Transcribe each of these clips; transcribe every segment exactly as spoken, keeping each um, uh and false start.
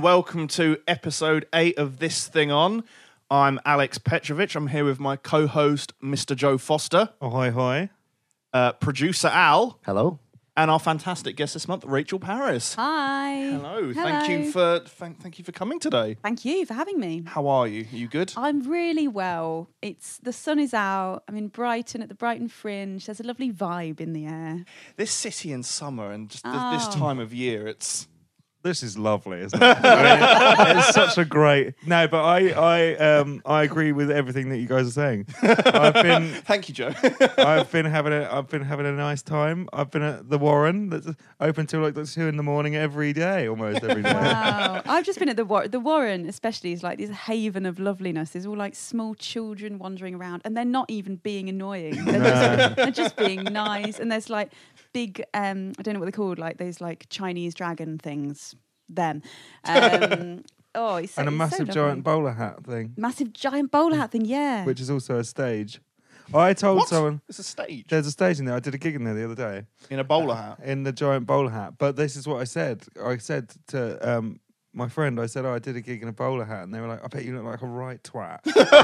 and welcome to episode eight of This Thing On. I'm Alex Petrovich. I'm here with my co-host, Mister Joe Foster. Oh, hi, hi. Uh, producer Al. Hello. And our fantastic guest this month, Rachel Paris. Hi. Hello. Hello. Thank you for thank, thank you for coming today. Thank you for having me. How are you? Are you good? I'm really well. It's the sun is out. I'm in Brighton at the Brighton Fringe. There's a lovely vibe in the air. This city in summer and just th- Oh. this time of year, it's... This is lovely, isn't it? I mean, it's such a great... No, but I I um I agree with everything that you guys are saying. I've been Thank you, Joe. I've been having a I've been having a nice time. I've been at the Warren that's open till like two in the morning every day, almost every day. Wow. I've just been at the War- the Warren, especially, is like this haven of loveliness. There's all like small children wandering around, and they're not even being annoying. They're, just, they're just being nice. And there's like big, um, I don't know what they're called, like those like Chinese dragon things. Them. Um, oh, it's so, And a it's massive so giant lovely. bowler hat thing, Massive giant bowler hat thing, yeah. which is also a stage. I told What? someone It's a stage. there's a stage in there. I did a gig in there the other day. In a bowler hat. In the giant bowler hat. But this is what I said. I said to um, my friend, I said, oh, I did a gig in a bowler hat. And they were like, I bet you look like a right twat.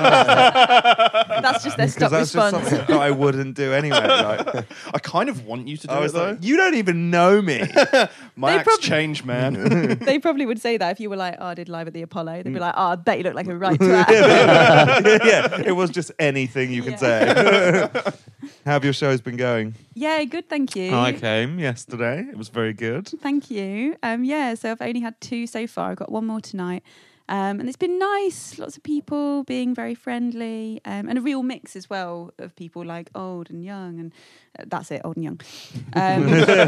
That's just their Because stock that's just response. something that I wouldn't do anyway. Like, I kind of want you to do I it, was though. like, you don't even know me. My They acts prob- changed, man. They probably would say that if you were like, oh, I did live at the Apollo. They'd be like, oh, I bet you look like a right twat. Yeah, it was just anything you can Yeah. say. How have your shows been going? Yeah, good, thank you. I came yesterday. It was very good. Thank you. Um, yeah, so I've only had two so far. I've got one more tonight. Um, and it's been nice. Lots of people being very friendly. Um, and a real mix as well of people like old and young. And uh, that's it, old and young. Um,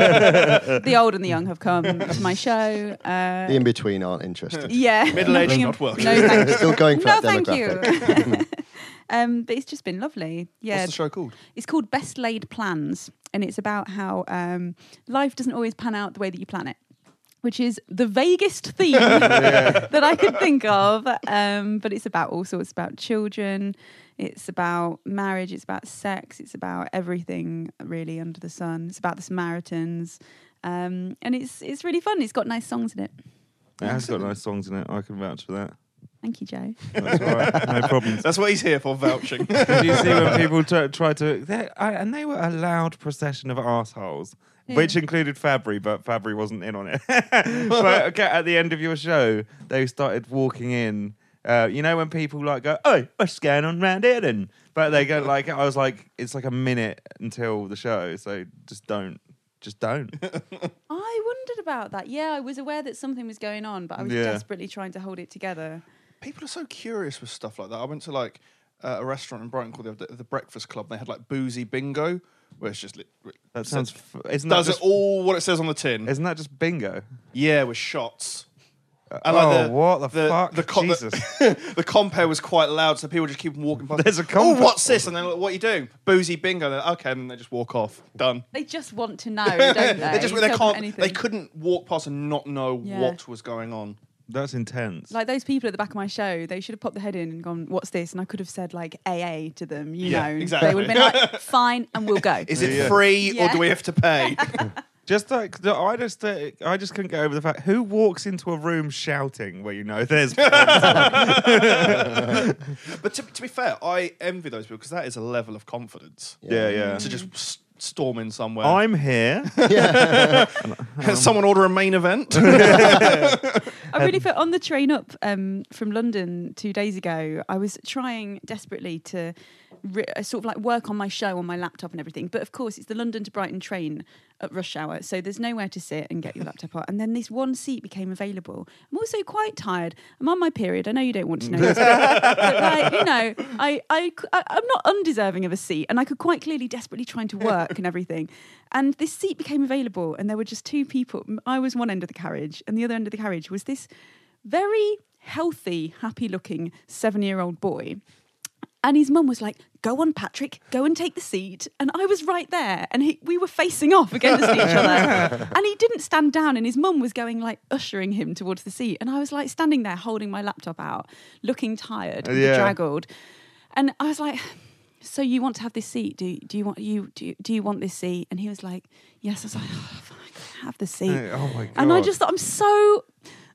the old and the young have come to my show. Uh, The in-between aren't interested. yeah. Middle-aged, Nothing- not welcome. No, thank you. Still going for No, that thank demographic. you. um, but it's just been lovely. Yeah. What's the show called? It's called Best Laid Plans, and it's about how um, life doesn't always pan out the way that you plan it, which is the vaguest theme that I could think of. Um, but it's about all sorts, about children, it's about marriage, it's about sex, it's about everything really under the sun. It's about the Samaritans, um, and it's it's really fun. It's got nice songs in it. It has got nice songs in it. I can vouch for that. Thank you, Joe. That's all right. No problems. That's what he's here for, vouching. Did you see when people t- try to... they- I, and they were a loud procession of arseholes, Yeah. which included Fabry, but Fabry wasn't in on it. But okay, at the end of your show, they started walking in. Uh, you know when people like go, oh, what's going on round here then? But they go like, I was like, it's like a minute until the show, so just don't. Just don't. I wondered about that. Yeah, I was aware that something was going on, but I was Yeah. desperately trying to hold it together. People are so curious with stuff like that. I went to like uh, a restaurant in Brighton called the, the Breakfast Club. They had like boozy bingo, where it's just li- That sounds... F- isn't that does just, it all what it says on the tin. Isn't that just bingo? Yeah, with shots. And, oh, like, the- what the, the- fuck? the co- the- Jesus. The compare was quite loud, so people just keep walking past. There's a Oh, compare. what's this? And then like, what are you doing? Boozy bingo. And they're like, okay, and then they just walk off. Done. They just want to know, don't they? They just Tell they them can't. anything. They couldn't walk past and not know Yeah. what was going on. That's intense. Like those people at the back of my show, they should have popped their head in and gone, "What's this?" And I could have said like A A to them, you Yeah, know. exactly. They would have been like, "Fine, and we'll go." Is it Yeah. free or Yeah. do we have to pay? Just like the- I just, uh, I just couldn't get over the fact who walks into a room shouting where you know there's. But to, to be fair, I envy those people because that is a level of confidence yeah, yeah. to just s- storm in somewhere. I'm here. Someone order a main event. I really felt on the train up um, from London two days ago, I was trying desperately to re- uh, sort of like work on my show on my laptop and everything. But of course, it's the London to Brighton train at rush hour. So there's nowhere to sit and get your laptop out. And then this one seat became available. I'm also quite tired. I'm on my period. I know you don't want to know this. But, but like, you know, I, I, I, I'm not undeserving of a seat. And I could quite clearly desperately trying to work and everything. And this seat became available. And there were just two people. I was one end of the carriage. And the other end of the carriage was this very healthy, happy-looking seven-year-old boy. And his mum was like, go on, Patrick, go and take the seat. And I was right there. And he, we were facing off against each other. And he didn't stand down. And his mum was going, like, ushering him towards the seat. And I was, like, standing there holding my laptop out, looking tired and Yeah. bedraggled. And I was like, so you want to have this seat? Do, do you want you do, you, do you want this seat? And he was like, yes. I was like, oh, fine, have the seat. Oh, my God. And I just thought, I'm so...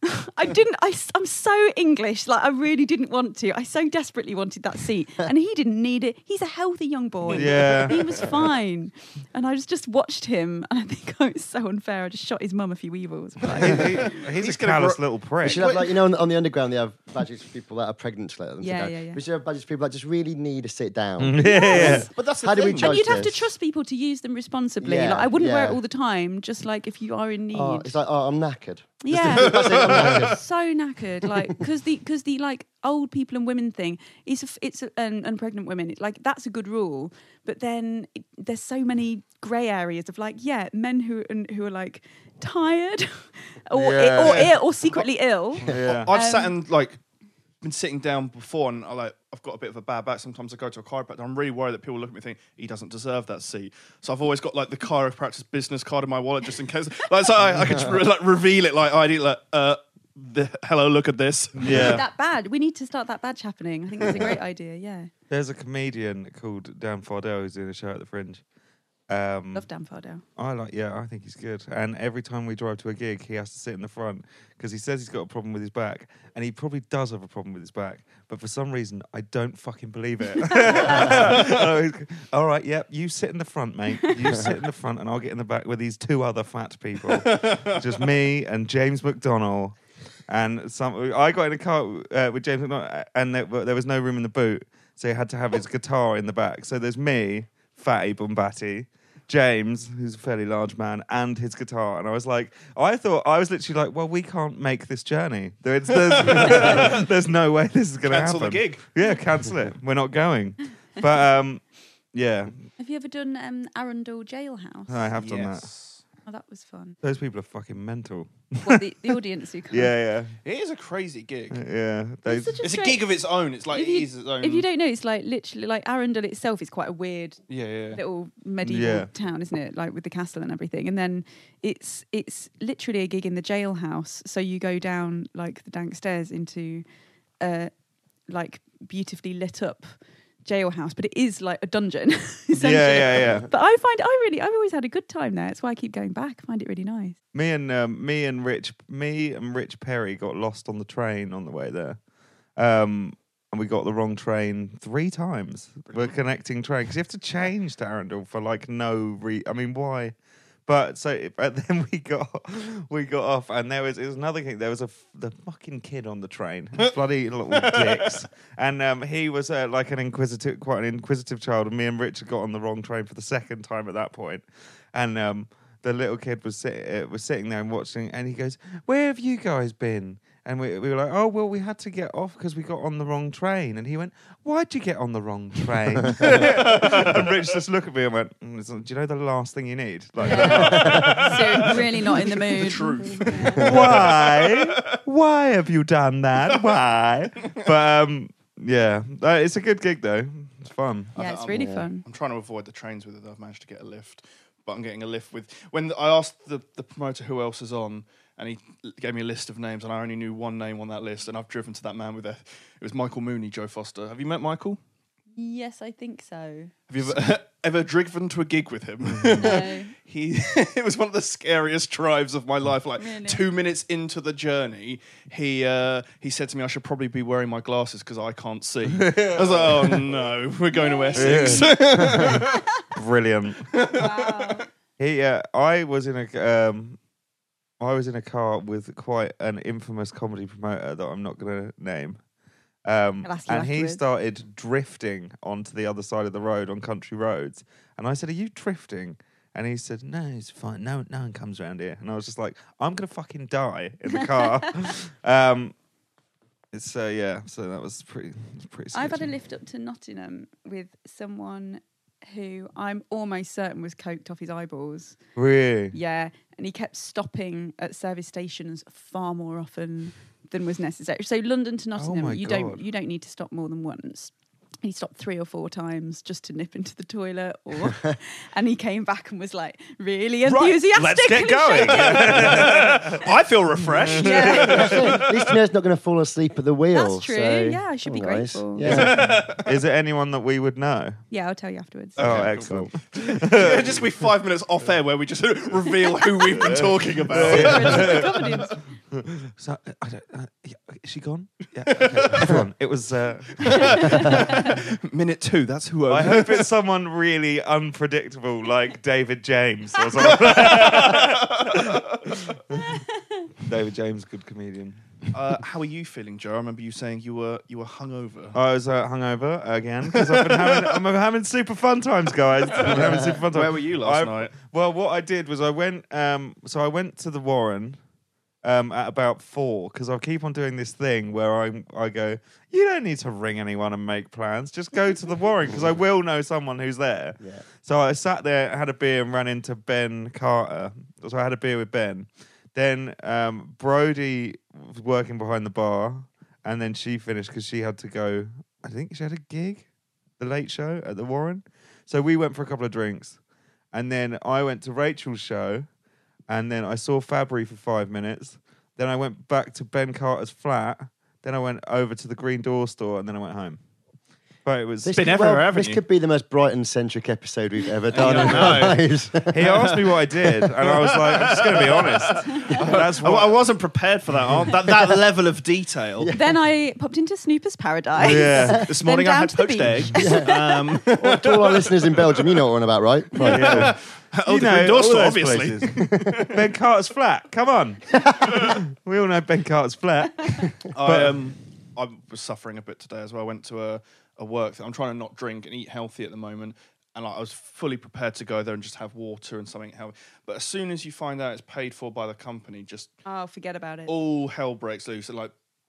I didn't. I, am so English. Like I really didn't want to. I so desperately wanted that seat, and he didn't need it. He's a healthy young boy. Yeah. He was fine, and I just just watched him, and I think I was so unfair. I just shot his mum a few evils. But He- like, he- he's, He's a gonna callous grow- little We prick. should have, like, you know, on, on the underground, they have badges for people that are pregnant to let them sit Yeah, down. yeah, yeah. We should have badges for people that just really need to sit down. yeah. But that's the How do we thing. judge and you'd have to this? trust people to use them responsibly. Yeah, like I wouldn't wear it yeah. all the time. Just like if you are in need. Oh, it's like, oh, I'm knackered. Yeah, That's it, I'm knackered. so knackered. Like because the because the like old people and women thing is a f it's a, and, and pregnant women. It's like that's a good rule, but then it, there's so many grey areas of like yeah, men who and who are like tired or Yeah. or ill or secretly ill. Yeah. I've sat Um, and like been sitting down before, and I like I've got a bit of a bad back. Sometimes I go to a chiropractor. I'm really worried that people look at me and think he doesn't deserve that seat. So I've always got like the chiropractor's business card in my wallet just in case. Like so I, I can just re- like reveal it. Like I do like uh, the hello, look at this. Yeah. That bad. We need to start that badge happening. I think that's a great idea. Yeah, There's a comedian called Dan Fardell who's doing a show at the Fringe. Um, love Dan Fardell. I like, yeah, I think he's good. And every time we drive to a gig, he has to sit in the front because he says he's got a problem with his back, and he probably does have a problem with his back. But for some reason, I don't fucking believe it. Oh, he's- All right, yep, you sit in the front, mate. You sit in the front, and I'll get in the back with these two other fat people, just me and James McDonnell. And some, I got in a car uh, with James McDonnell, and there, there was no room in the boot, so he had to have his guitar in the back. So there's me, Fatty Bombatti, James, who's a fairly large man, and his guitar. And I was like, I thought, I was literally like, well, we can't make this journey. There's, there's, there's no way this is going to happen. Cancel the gig. Yeah, cancel it. We're not going. But um, yeah, Have you ever done um, Arundel Jailhouse? I have done that. Yes. Oh, that was fun. Those people are fucking mental. Well, the, the audience who come. Yeah, It is a crazy gig. yeah, yeah. Those, It's such It's a straight- gig of its own. It's like If it you- is its own. If you don't know, it's like literally like Arundel itself is quite a weird yeah, yeah. little medieval Yeah. town, isn't it? Like with the castle and everything. And then it's it's literally a gig in the jailhouse. So you go down like the dank stairs into a like beautifully lit up jailhouse, but it is like a dungeon. essentially. yeah, yeah, yeah. But I find I really I've always had a good time there. That's why I keep going back. I find it really nice. Me and um, me and Rich, me and Rich Perry got lost on the train on the way there, um, and we got the wrong train three times. We're connecting train because you have to change to Arundel for like no re. I mean, why? But so, but then we got we got off, and there was, it was another thing. There was a f- the fucking kid on the train, bloody little dicks, and um, he was uh, like an inquisitive, quite an inquisitive child. And me and Richard got on the wrong train for the second time at that point, and um, the little kid was sit- uh, was sitting there and watching, and he goes, "Where have you guys been?" And we, we were like, "Oh, well, we had to get off because we got on the wrong train." And he went, "Why'd you get on the wrong train?" And Rich just looked at me and went, mm, it's like, "Do you know the last thing you need?" Like, So really not in the mood. The truth. why? Why have you done that? Why? But um, yeah, uh, it's a good gig though. It's fun. Yeah, it's really fun. I'm trying to avoid the trains with it. I've managed to get a lift, but I'm getting a lift with. When I asked the, the promoter who else is on, and he gave me a list of names, and I only knew one name on that list, and I've driven to that man with a. It was Michael Mooney, Joe Foster. Have you met Michael? Yes, I think so. Have you ever, ever driven to a gig with him? No. He, it was one of the scariest drives of my life. Like Really? two minutes into the journey, he uh, he said to me, "I should probably be wearing my glasses because I can't see." I was like, "Oh no, we're going to Essex." Brilliant. Wow. He, uh, I was in a, um, I was in a car with quite an infamous comedy promoter that I'm not going to name. Um, I'll ask you and he afterwards. started drifting onto the other side of the road on country roads. And I said, "Are you drifting?" And he said, "No, it's fine. No, no one comes around here." And I was just like, "I'm gonna fucking die in the car." um, it's uh, yeah. So that was pretty. It was pretty. I've had a sketchy. lift up to Nottingham with someone who I'm almost certain was coked off his eyeballs. Really? Yeah, and he kept stopping at service stations far more often than was necessary. So London to Nottingham, my you God. don't you don't need to stop more than once. He stopped three or four times just to nip into the toilet, or and he came back and was like really enthusiastic. Right, let's get and he going. showed- I feel refreshed. Yeah, At least you know it's not going to fall asleep at the wheel. that's true. so- Yeah, I should be Oh, nice. grateful. Yeah. Is it anyone that we would know? Yeah, I'll tell you afterwards. Oh, Okay, excellent. It'll just be five minutes off air where we just reveal who we've been talking about. Comedians. So, I don't, uh, yeah, is she gone? Yeah, okay. Everyone, it was. Uh, Minute two, that's who I I hope it's someone really unpredictable, like David James or something. David James, good comedian. Uh, how are you feeling, Joe? I remember you saying you were you were hungover. I was uh, hungover again because I've been having I'm having super fun times, guys. I'm having super fun times. Where were you last I- night? Well, what I did was I went. Um, so I went to the Warren. Um, at about four, because I keep on doing this thing where I I go, you don't need to ring anyone and make plans. Just go to the Warren because I will know someone who's there. Yeah. So I sat there, had a beer, and ran into Ben Carter. So I had a beer with Ben. Then um, Brody was working behind the bar, and then she finished because she had to go. I think she had a gig, the Late Show at the Warren. So we went for a couple of drinks, and then I went to Rachel's show. And then I saw Fabry for five minutes. Then I went back to Ben Carter's flat. Then I went over to the Green Door store, and then I went home. But it was. This Been could, everywhere, well, haven't this you? could be the most Brighton-centric episode we've ever done don't in our know. lives. He asked me what I did, and I was like, I'm just going to be honest. That's I, I what. wasn't prepared for that. oh, That, that level of detail. Then I popped into Snooper's Paradise. Yeah. This Then morning I down had to the poached beach. eggs. Um, Well, to all our listeners in Belgium, you know what we're on about, right? Right. Yeah. oh, You the know, Green Door all store, those obviously. places. Ben Carter's flat. Come on. We all know Ben Carter's flat. I, um, I was suffering a bit today as well. I went to a, a work thing. I'm trying to not drink and eat healthy at the moment. And like, I was fully prepared to go there and just have water and something healthy. But as soon as you find out it's paid for by the company, just Oh, forget about it. all hell breaks loose. And like,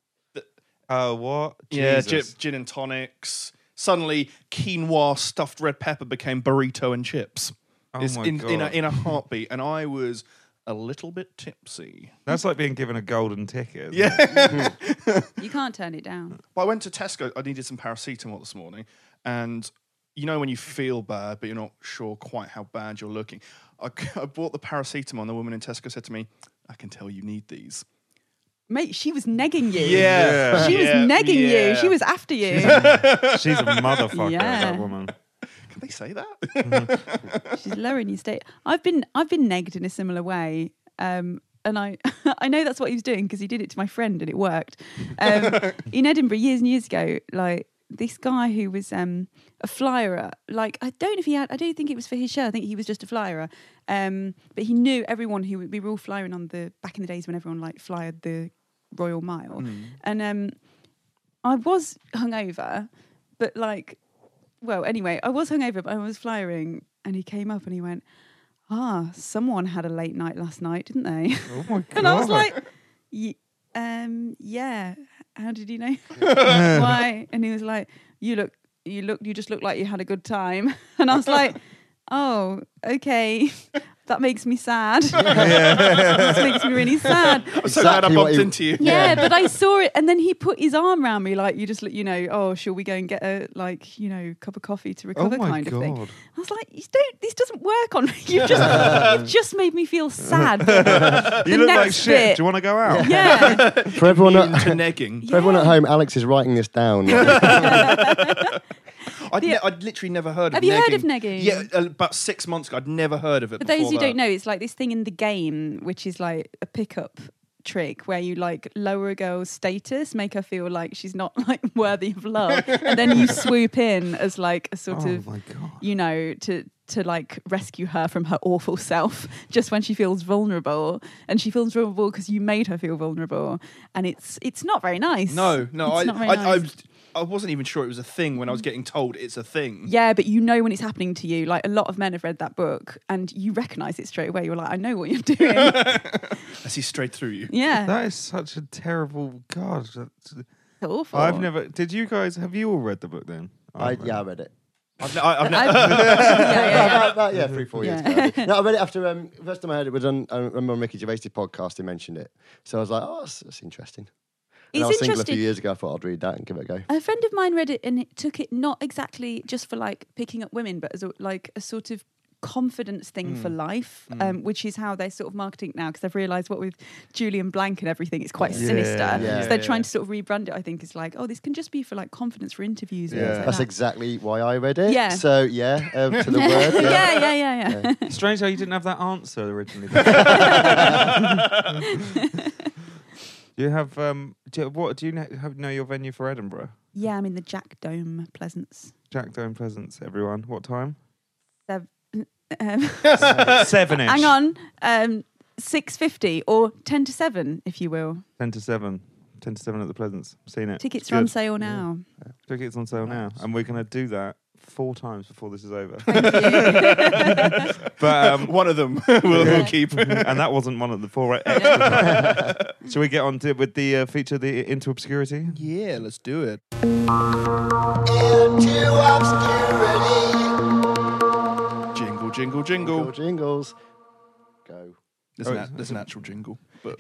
Oh, what? yeah, gin, Jesus. gin and tonics. Suddenly, quinoa stuffed red pepper became burrito and chips. Oh It's my in, in, a, God. in a heartbeat. And I was a little bit tipsy. That's like being given a golden ticket. isn't Yeah. it? You can't turn it down. But I went to Tesco. I needed some paracetamol this morning, and you know when you feel bad, but you're not sure quite how bad you're looking. I, I bought the paracetamol, and the woman in Tesco said to me, "I can tell you need these." Mate, she was negging you. Yeah. She was Yeah, negging yeah. you. She was after you. She's a motherfucker, Yeah. that woman. Can they say that? She's lowering your state. I've been I've been negged in a similar way. Um, and I I know that's what he was doing because he did it to my friend and it worked. Um, in Edinburgh years and years ago, like this guy who was um, a flyer, like I don't know if he had, I don't think it was for his show. I think he was just a flyer. Um, but he knew everyone who we were all flying on the back in the days when everyone like flyered the Royal Mile. And um, I was hungover, but like, well, anyway, I was hungover, but I was flyering, and he came up and he went, "Ah, someone had a late night last night, didn't they?" Oh my God. And I was like, "Ye- um, yeah. How did you know? Why?" And he was like, "You look, you look, you just look like you had a good time." And I was like, "Oh, okay." That makes me sad. This makes me really sad. I'm so glad I Exactly what bumped you- into you. Yeah, but I saw it, and then he put his arm around me, like you just, you know, oh, shall we go and get a like, you know, cup of coffee to Oh recover, my kind of thing. God. I was like, you don't, this doesn't work on me. You've just, you've just made me feel sad. The You look like next shit. bit- Do you want to go out? Yeah, For everyone, Immune at, to negging. for everyone at Yeah. home, Alex is writing this down. I'd, ne- I'd literally never heard of Have negging. you heard of negging? Yeah, uh, about six months ago. I'd never heard of it For before those who that. don't know, it's like this thing in the game, which is like a pickup trick where you like lower a girl's status, make her feel like she's not like worthy of love, and then you swoop in as like a sort Oh of, my God. you know, to to like rescue her from her awful self just when she feels vulnerable, and she feels vulnerable because you made her feel vulnerable, and it's it's not very nice. No, no, It's I, not very I, nice. I, I wasn't even sure it was a thing when I was getting told it's a thing. Yeah, but you know when it's happening to you. Like a lot of men have read that book, and you recognise it straight away. You're like, I know what you're doing. I see straight through you. Yeah, That is such a terrible God. That's, it's awful. I've never. Did you guys? Have you all read the book then? I, I've read yeah, I it. read it. I've, ne- I, I've ne- I've- yeah, yeah, yeah. About, about, yeah, three, four years Yeah. ago. I did. No, I read it after, um, first time I heard it was on, I remember on Ricky Gervais' podcast, he mentioned it. So I was like, oh, that's, that's interesting. When I It's was single a interesting. few years ago, I thought I'd read that and give it a go. A friend of mine read it and it took it not exactly just for like picking up women, but as a, like a sort of confidence thing for life, um, which is how they're sort of marketing it now, because they've realised what with Julian Blank and everything, it's quite Yeah. sinister. Yeah. So they're Yeah, trying yeah. to sort of rebrand it, I think, as like, oh, this can just be for like confidence for interviews. And Yeah. things like That's that. exactly why I read it. Yeah. So, yeah, um, to the word. yeah, Yeah. yeah, yeah, yeah. It's strange how you didn't have that answer originally. You have um. Do you, what do you know, have, know your venue for Edinburgh? Yeah, I'm in the Jack Dome, Pleasance. Jack Dome Presents, everyone. What time? Sev- um, Seven-ish. hang on, um, six fifty or ten to seven, if you will. Ten to seven. Ten to seven at the Pleasance. Seen it. Tickets It's are on good. sale now. Tickets on sale now, and we're going to do that four times before this is over. Thank you. But um, One of them we'll, we'll keep. and that wasn't one of the four. Extras. Shall we get on to with the uh, feature, the Into Obscurity? Yeah, let's do it. Jingle, jingle, Jingle, jingle. jingles. Go. There's, Oh, an, it's- there's an actual jingle, but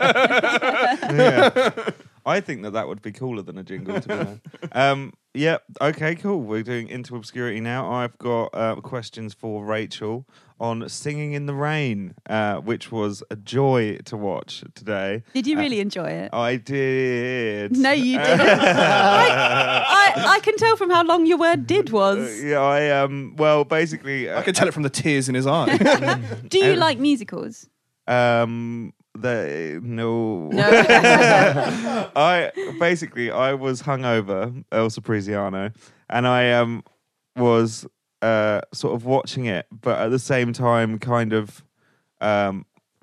Yeah. I think that that would be cooler than a jingle, to be honest. Um, yeah, okay, cool. We're doing Into Obscurity now. I've got uh, questions for Rachel on Singing in the Rain, uh, which was a joy to watch today. Did you Uh, really enjoy it? I did. No, you didn't. I, I, I can tell from how long your word "did" was. Yeah, I um. Well, basically, uh, I can tell it from the tears in his eye. Do you Um, like musicals? Um, the no. No. I basically I was hungover, El Cipriano, and I um was uh sort of watching it, but at the same time, kind of um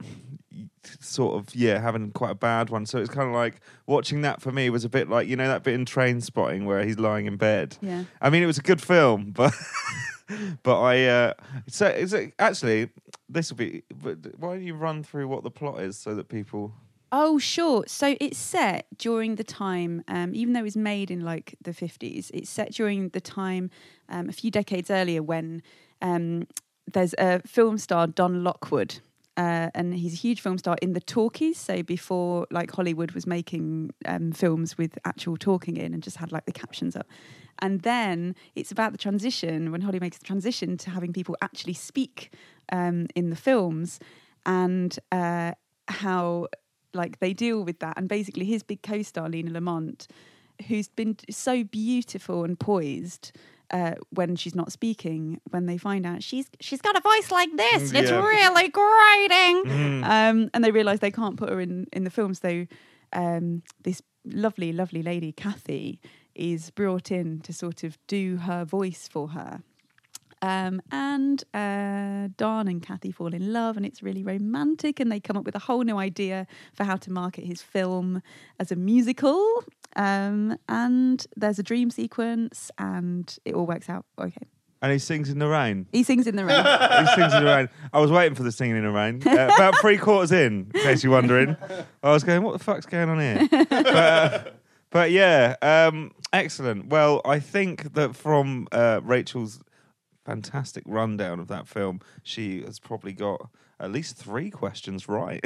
sort of yeah having quite a bad one. So it's kind of like watching that for me was a bit like, you know, that bit in Train Spotting where he's lying in bed. Yeah. I mean, it was a good film, but but I uh, so is it actually this will be. But why don't you run through what the plot is so that people? Oh, sure. So it's set during the time, um, even though it was made in like the fifties, it's set during the time um, a few decades earlier when um, there's a film star, Don Lockwood. Uh, and he's a huge film star in the talkies. So before like Hollywood was making um, films with actual talking in and just had like the captions up. And then it's about the transition, when Holly makes the transition to having people actually speak um, in the films, and uh, how like they deal with that. And basically his big co-star, Lena Lamont, who's been so beautiful and poised uh, when she's not speaking, when they find out she's she's got a voice like this, and it's Yeah. really grating. Mm. Um, and they realise they can't put her in, in the film. So um, this lovely, lovely lady, Kathy, is brought in to sort of do her voice for her. Um, and uh, Don and Kathy fall in love, and it's really romantic, and they come up with a whole new idea for how to market his film as a musical. Um, and there's a dream sequence, and it all works out okay. And he sings in the rain. He sings in the rain. He sings in the rain. I was waiting for the singing in the rain. Uh, about three quarters in, in case you're wondering. I was going, what the fuck's going on here? But, uh, but yeah, um, excellent. Well, I think that from uh, Rachel's fantastic rundown of that film, she has probably got at least three questions right.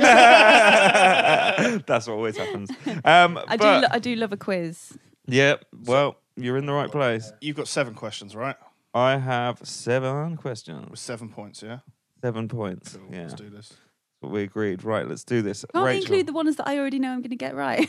That's what always happens. Um, I do. but- Lo- I do love a quiz. yeah, well, you're in the right place. You've got seven questions, right? I have seven With questions. seven points, yeah? Seven points. Cool, Yeah, let's do this. what we agreed. Right, let's do this. Can't we Rachel. include the ones that I already know I'm going to get right?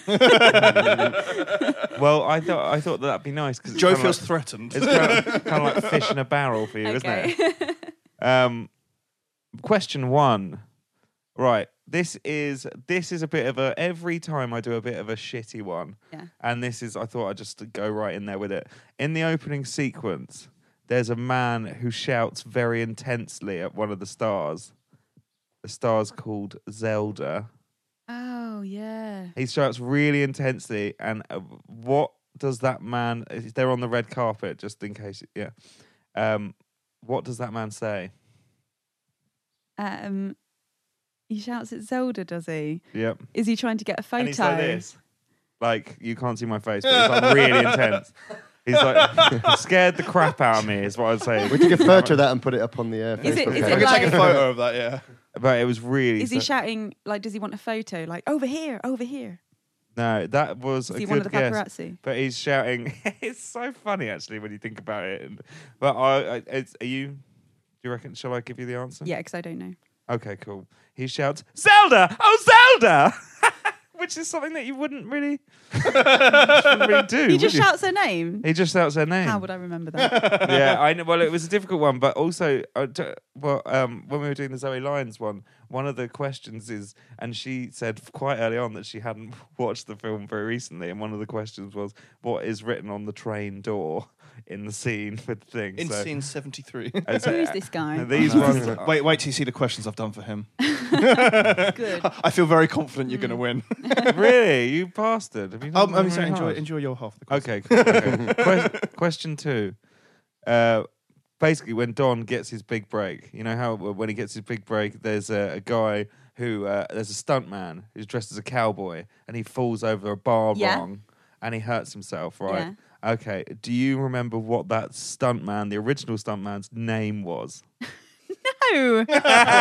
Well, I thought I thought that'd be nice because Joe feels threatened. It's kind of, kind of like fish in a barrel for you, Okay. isn't it? Um, question one. Right, this is this is a bit of a. Every time I do a bit of a shitty one, Yeah. and this is. I thought I'd just go right in there with it. In the opening sequence, there's a man who shouts very intensely at one of the stars. The star's called Zelda. Oh yeah. He shouts really intensely, and uh, what does that man? They're on the red carpet, just in case. Yeah. Um, what does that man say? Um, he shouts at Zelda, does he? Yep. Is he trying to get a photo? And he's like this. Like, you can't see my face, but it's like really intense. He's like scared the crap out of me, is what I'd say. We took a photo of that and put it up on the uh, Facebook Is it- is page. it I can take a like- photo of that, yeah. But it was really. Is he so- shouting like? Does he want a photo? Like over here, over here. No, that was Is a he good one of the guess. paparazzi? But he's shouting. It's so funny actually when you think about it. But I, I it's, are you? Do you reckon? Shall I give you the answer? Yeah, because I don't know. Okay, cool. He shouts, "Zelda! Oh, Zelda!" Which is something that you wouldn't really, you shouldn't really do. He would just you? shouts her name. He just shouts her name. How would I remember that? Yeah, I know. Well, it was a difficult one, but also, uh, d- well, um, when we were doing the Zoe Lyons one, one of the questions is, and she said quite early on that she hadn't watched the film very recently, and one of the questions was, "What is written on the train door in the scene with the thing?" In So- scene seventy-three. and so- Who's this guy? and These Uh, ones. wait, wait till you see the questions I've done for him. Good. I feel very confident you're going to win. Really, you bastard! Have you not Um, done I'm sorry, very enjoy, hard? enjoy your half of the question. Okay, cool. Okay. Que- question two. Uh, basically, when Don gets his big break, you know how when he gets his big break, there's a, a guy who uh, there's a stuntman who's dressed as a cowboy, and he falls over a bar Yeah. rung, and he hurts himself. Right? Yeah. Okay. Do you remember what that stuntman, the original stuntman's name was? No. no.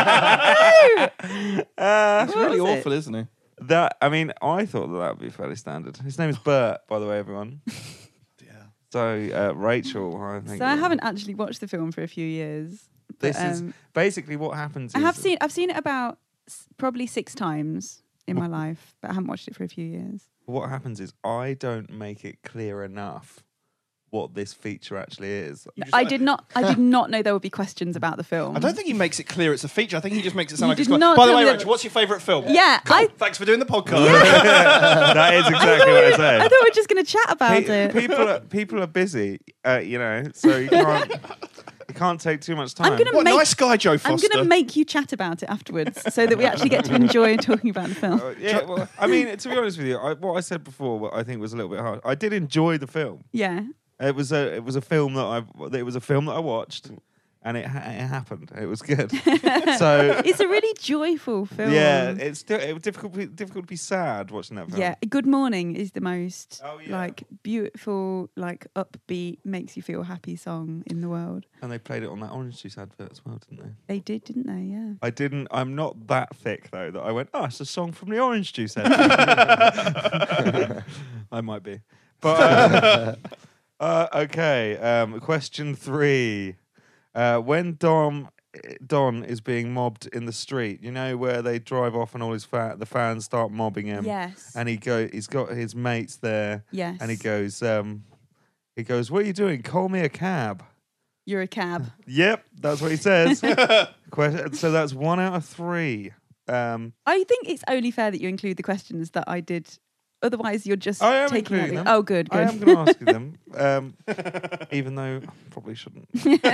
Uh, He's What really was it? awful, isn't he? that I mean, I thought that that would be fairly standard. His name is Bert, by the way, everyone. Yeah. So uh, Rachel, I think. So I haven't actually watched the film for a few years. but, This is um, basically what happens. I is, have seen. I've seen it about s- probably six times in my life, but I haven't watched it for a few years. What happens is I don't make it clear enough what this feature actually is. You just I like- did not. I did not know there would be questions about the film. I don't think he makes it clear it's a feature. I think he just makes it sound You like it's did got- not By the tell way, me that- Rachel, what's your favourite film? Yeah, Cool. I. Thanks for doing the podcast. That is exactly what I say. I thought we were just going to chat about Pe- it. people are people are busy, uh, you know, so you can't you can't take too much time. I'm gonna What a make- nice guy, Joe I'm Foster. going to make you chat about it afterwards, so that we actually get to enjoy talking about the film. Uh, yeah, well, I mean, to be honest with you, I, what I said before, what I think was a little bit hard. I did enjoy the film. Yeah. It was a it was a film that I it was a film that I watched, and it, ha- it happened. It was good. So It's a really joyful film. yeah, it's di- it was difficult difficult to be sad watching that film. Yeah, Good Morning is the most Oh, yeah. like beautiful, like upbeat, makes you feel happy song in the world. And they played it on that orange juice advert as well, didn't they? They did, didn't they? Yeah. I didn't. I'm not that thick though that I went. Oh, it's a song from the orange juice advert. I might be, but uh, uh, okay. Um, question three: uh, When Dom Don is being mobbed in the street, you know where they drive off and all his fa- the fans start mobbing him, Yes. and he go. He's got his mates there, yes. and he goes. Um, he goes, "What are you doing? Call me a cab." You're a cab. Yep, that's what he says. Question, so that's one out of three. Um, I think it's only fair that you include the questions that I did. Otherwise, you're just I am taking out including the- them. Oh, good, I good. am going to ask you them, um, even though I probably shouldn't.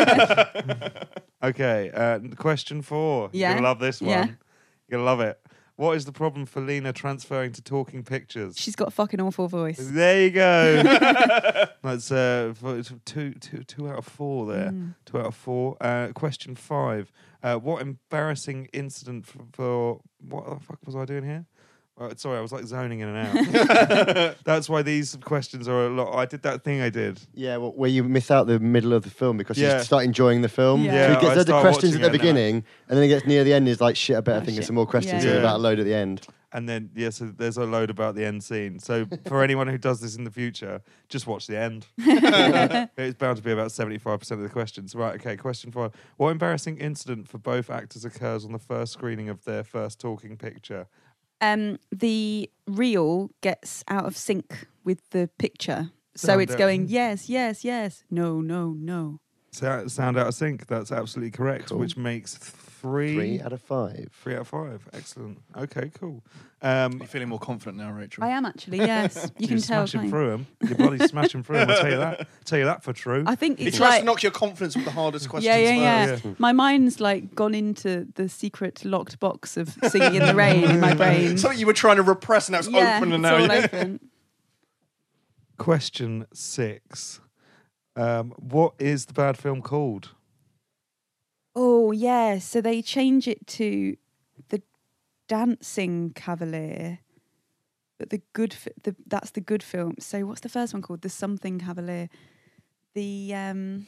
Okay, uh, question four. You're Yeah, going to love this one. yeah. You're going to love it. What is the problem for Lena transferring to talking pictures? She's got a fucking awful voice. There you go. That's uh, for- it's two, two, two out of four there. Mm. Two out of four. Uh, question five. Uh, what embarrassing incident for, for what the fuck was I doing here? Uh, sorry, I was like zoning in and out. That's why these questions are a lot. I did that thing I did. Yeah, well, where you miss out the middle of the film because Yeah. you start enjoying the film. Yeah. So Yeah, he I gets loads of start questions at watching the it and then I- beginning, and then he gets near the end. He's like, "Shit, I better Oh, think of shit. some more questions Yeah. here Yeah. about a load at the end." And then, yeah, so there's a load about the end scene. So for anyone who does this in the future, just watch the end. It's bound to be about seventy-five percent of the questions. Right, okay, question five. What embarrassing incident for both actors occurs on the first screening of their first talking picture? Um, the reel gets out of sync with the picture. So Sound it's out- going, yes, yes, yes. No, no, no. So, sound out of sync. That's absolutely correct, Cool. which makes three, Three out of five. three out of five. Excellent. Okay, cool. Um, You're feeling more confident now, Rachel. I am actually, yes. You can you're tell. smashing can't you? through them. You're bloody smashing through them. I'll tell you that. tell you that for true. I think He it's tries like, to knock your confidence with the hardest questions yeah, yeah, first. yeah. My mind's like gone into the secret locked box of Singing in the Rain in my brain. Something you were trying to repress and now it's yeah, open and it's now all you open. Question six. Um, what is the bad film called? Oh, yeah. So they change it to the Dancing Cavalier. But the good, fi- the that's the good film. So what's the first one called? The Something Cavalier. The um.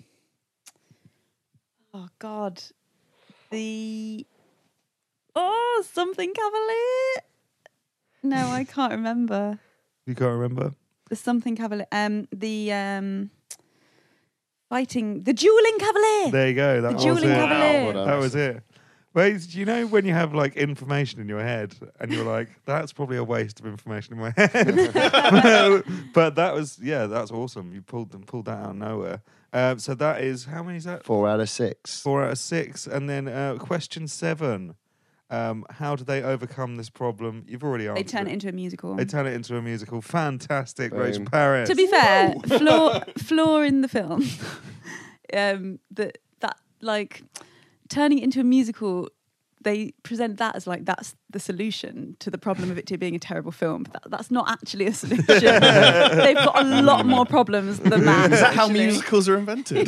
Oh God, the oh Something Cavalier. No, I can't remember. You can't remember? The something cavalier. Um, the um, fighting. The dueling cavalier. There you go. That The was dueling it. cavalier. Well done. That was it. Wait, do you know when you have like information in your head and you're like, that's probably a waste of information in my head? But that was, yeah, that's awesome. You pulled them, pulled that out of nowhere. Um, so that is, how many is that? Four out of six. Four out of six. And then uh, question seven. Um, how do they overcome this problem? You've already answered They turn it into a musical. They turn it into a musical. Fantastic, Boom. Rachel Paris. To be fair, flaw flaw in the film. um, that that like turning it into a musical. They present that as like that's the solution to the problem of it to being a terrible film. But that, that's not actually a solution. They've got a lot more problems than that. Is that how actually. musicals are invented?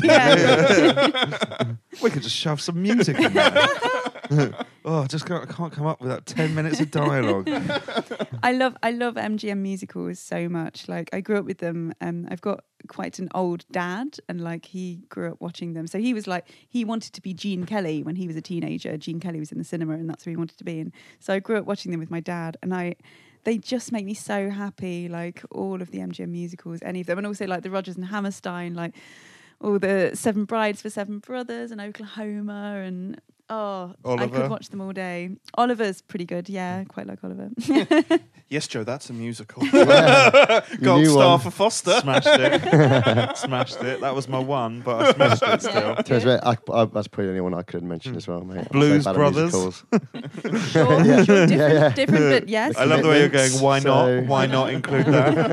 Yeah. We could just shove some music in there. Oh, I just can't, I can't come up with that ten minutes of dialogue. I love I love M G M musicals so much. Like I grew up with them. Um, I've got quite an old dad, and like he grew up watching them. So he was like he wanted to be Gene Kelly when he was a teenager. Gene Kelly was in the cinema, and that's where he wanted to be. And so I grew up watching them with my dad, and I. They just make me so happy. Like all of the M G M musicals, any of them, and also like the Rodgers and Hammerstein, like all the Seven Brides for Seven Brothers and Oklahoma and. Oh, Oliver. I could watch them all day. Oliver's pretty good, yeah. Quite like Oliver. Yes, Joe, that's a musical. Yeah. Gold New star one. for Foster. Smashed it. Smashed it. That was my one, but I smashed it still. To be honest, I, I, that's probably the only one I could mention as well, mate. I'm Blues so bad at Brothers. musicals. Sure, Yeah. sure, different, Yeah, yeah. different, but yes. I love the way you're going, why So- not? Why not include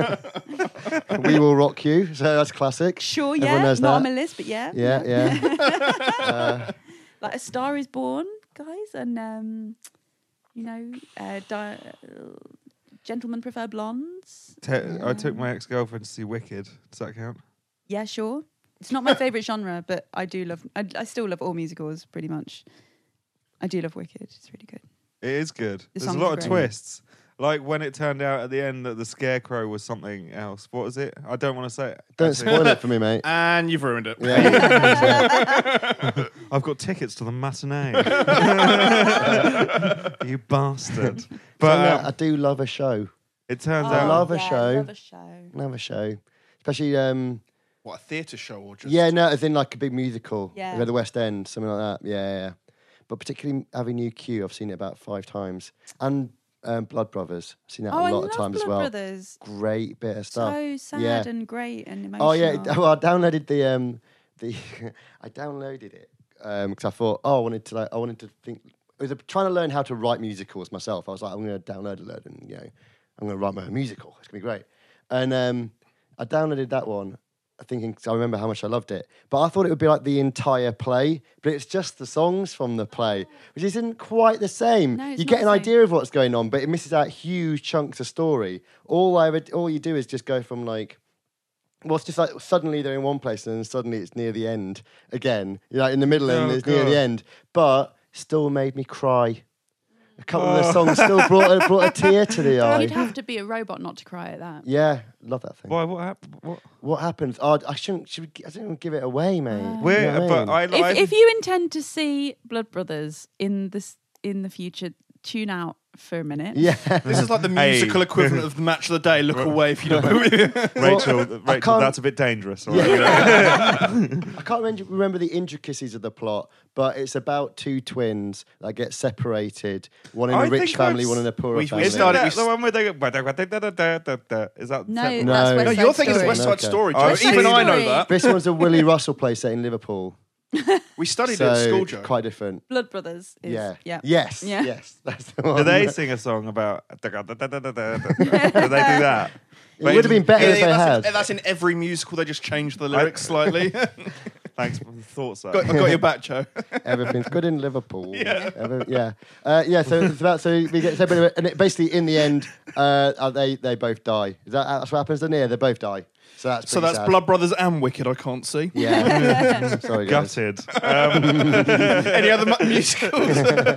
that? We Will Rock You. So that's classic. Sure, Everyone yeah. knows Not on that. my list, but yeah. Yeah, yeah. uh, Like A Star Is Born, guys, and um, you know, uh, di- uh, Gentlemen Prefer Blondes. Te- I took my ex-girlfriend to see Wicked. Does that count? Yeah, sure. It's not my favourite genre, but I do love. I, I still love all musicals, pretty much. I do love Wicked. It's really good. It is good. The There's a songs lot are of great. twists. Like when it turned out at the end that the Scarecrow was something else. What was it? I don't want to say it. don't Actually, spoil it for me, mate. And you've ruined it. Yeah. I've got tickets to the matinee. You bastard. But But um, I do love a show. it turns I out love a yeah, show. Love a show. Love a show. Especially, um, What, a theatre show or just... yeah, no, as in like a big musical. Yeah. Like the West End, something like that. Yeah, yeah, yeah. But particularly Avenue Q, I've seen it about five times. And um, Blood Brothers, I've seen that Oh, a I lot love of times Blood as well. Brothers. Great bit of stuff. So sad Yeah. and great and emotional. Oh yeah, well I downloaded the um the I downloaded it because I thought oh I wanted to like I wanted to think I was trying to learn how to write musicals myself. I was like I'm going to download a load and you know I'm going to write my own musical. It's going to be great. And um I downloaded that one thinking 'cause I remember how much I loved it. But I thought it would be like the entire play, but it's just the songs from the play, which isn't quite the same. No, it's you not get the an same. idea of what's going on, but it misses out huge chunks of story. All I would, all you do is just go from like well, it's just like suddenly they're in one place and then suddenly it's near the end again. You're like in the middle and Oh, it's near the God. end. But still made me cry. A couple of the songs still brought a, brought a tear to the eye. You'd have to be a robot not to cry at that. Yeah, love that thing. why? What happened? What? What happens? Oh, I shouldn't. Should we, I don't give it away, mate. Uh, We're, You know what I but mean? I, If, I if you intend to see Blood Brothers in this in the future, tune out for a minute. Yeah. This is like the Hey. musical equivalent of the match of the day. Look away if you don't believe it. Rachel, I Rachel, can't- that's a bit dangerous. all Yeah. right? I can't remember, remember the intricacies of the plot, but it's about two twins that get separated. One in I a rich think family, I've one in a poorer we- we family. Is started- that the one where they go? Is that No, separate? No. that's West No, No, Side you're thinking Story. of West Side Okay. Story, Oh, Joe. West Even Side I know Story. that. This one's a Willie Russell play set in Liverpool. We studied so it at school, Joe. quite different. Blood Brothers. Is, Yeah. yeah. Yes. Yeah. Yes. That's the one. Do they sing a song about? Do they do that? It would have been better Yeah, if they that's, had. in, that's in every musical. They just change the lyrics slightly. Thanks for the thoughts. got, I got your back, Joe. Everything's good in Liverpool. Yeah. Every- yeah. Uh, yeah. So it's about so we get so anyway, and it, basically in the end, uh, uh, they they both die. Is that that's what happens? Then yeah, they both die. So that's So pretty that's sad. Blood Brothers and Wicked. I can't see. Yeah. Sorry, guys. Gutted. Um, Any other mu- musicals?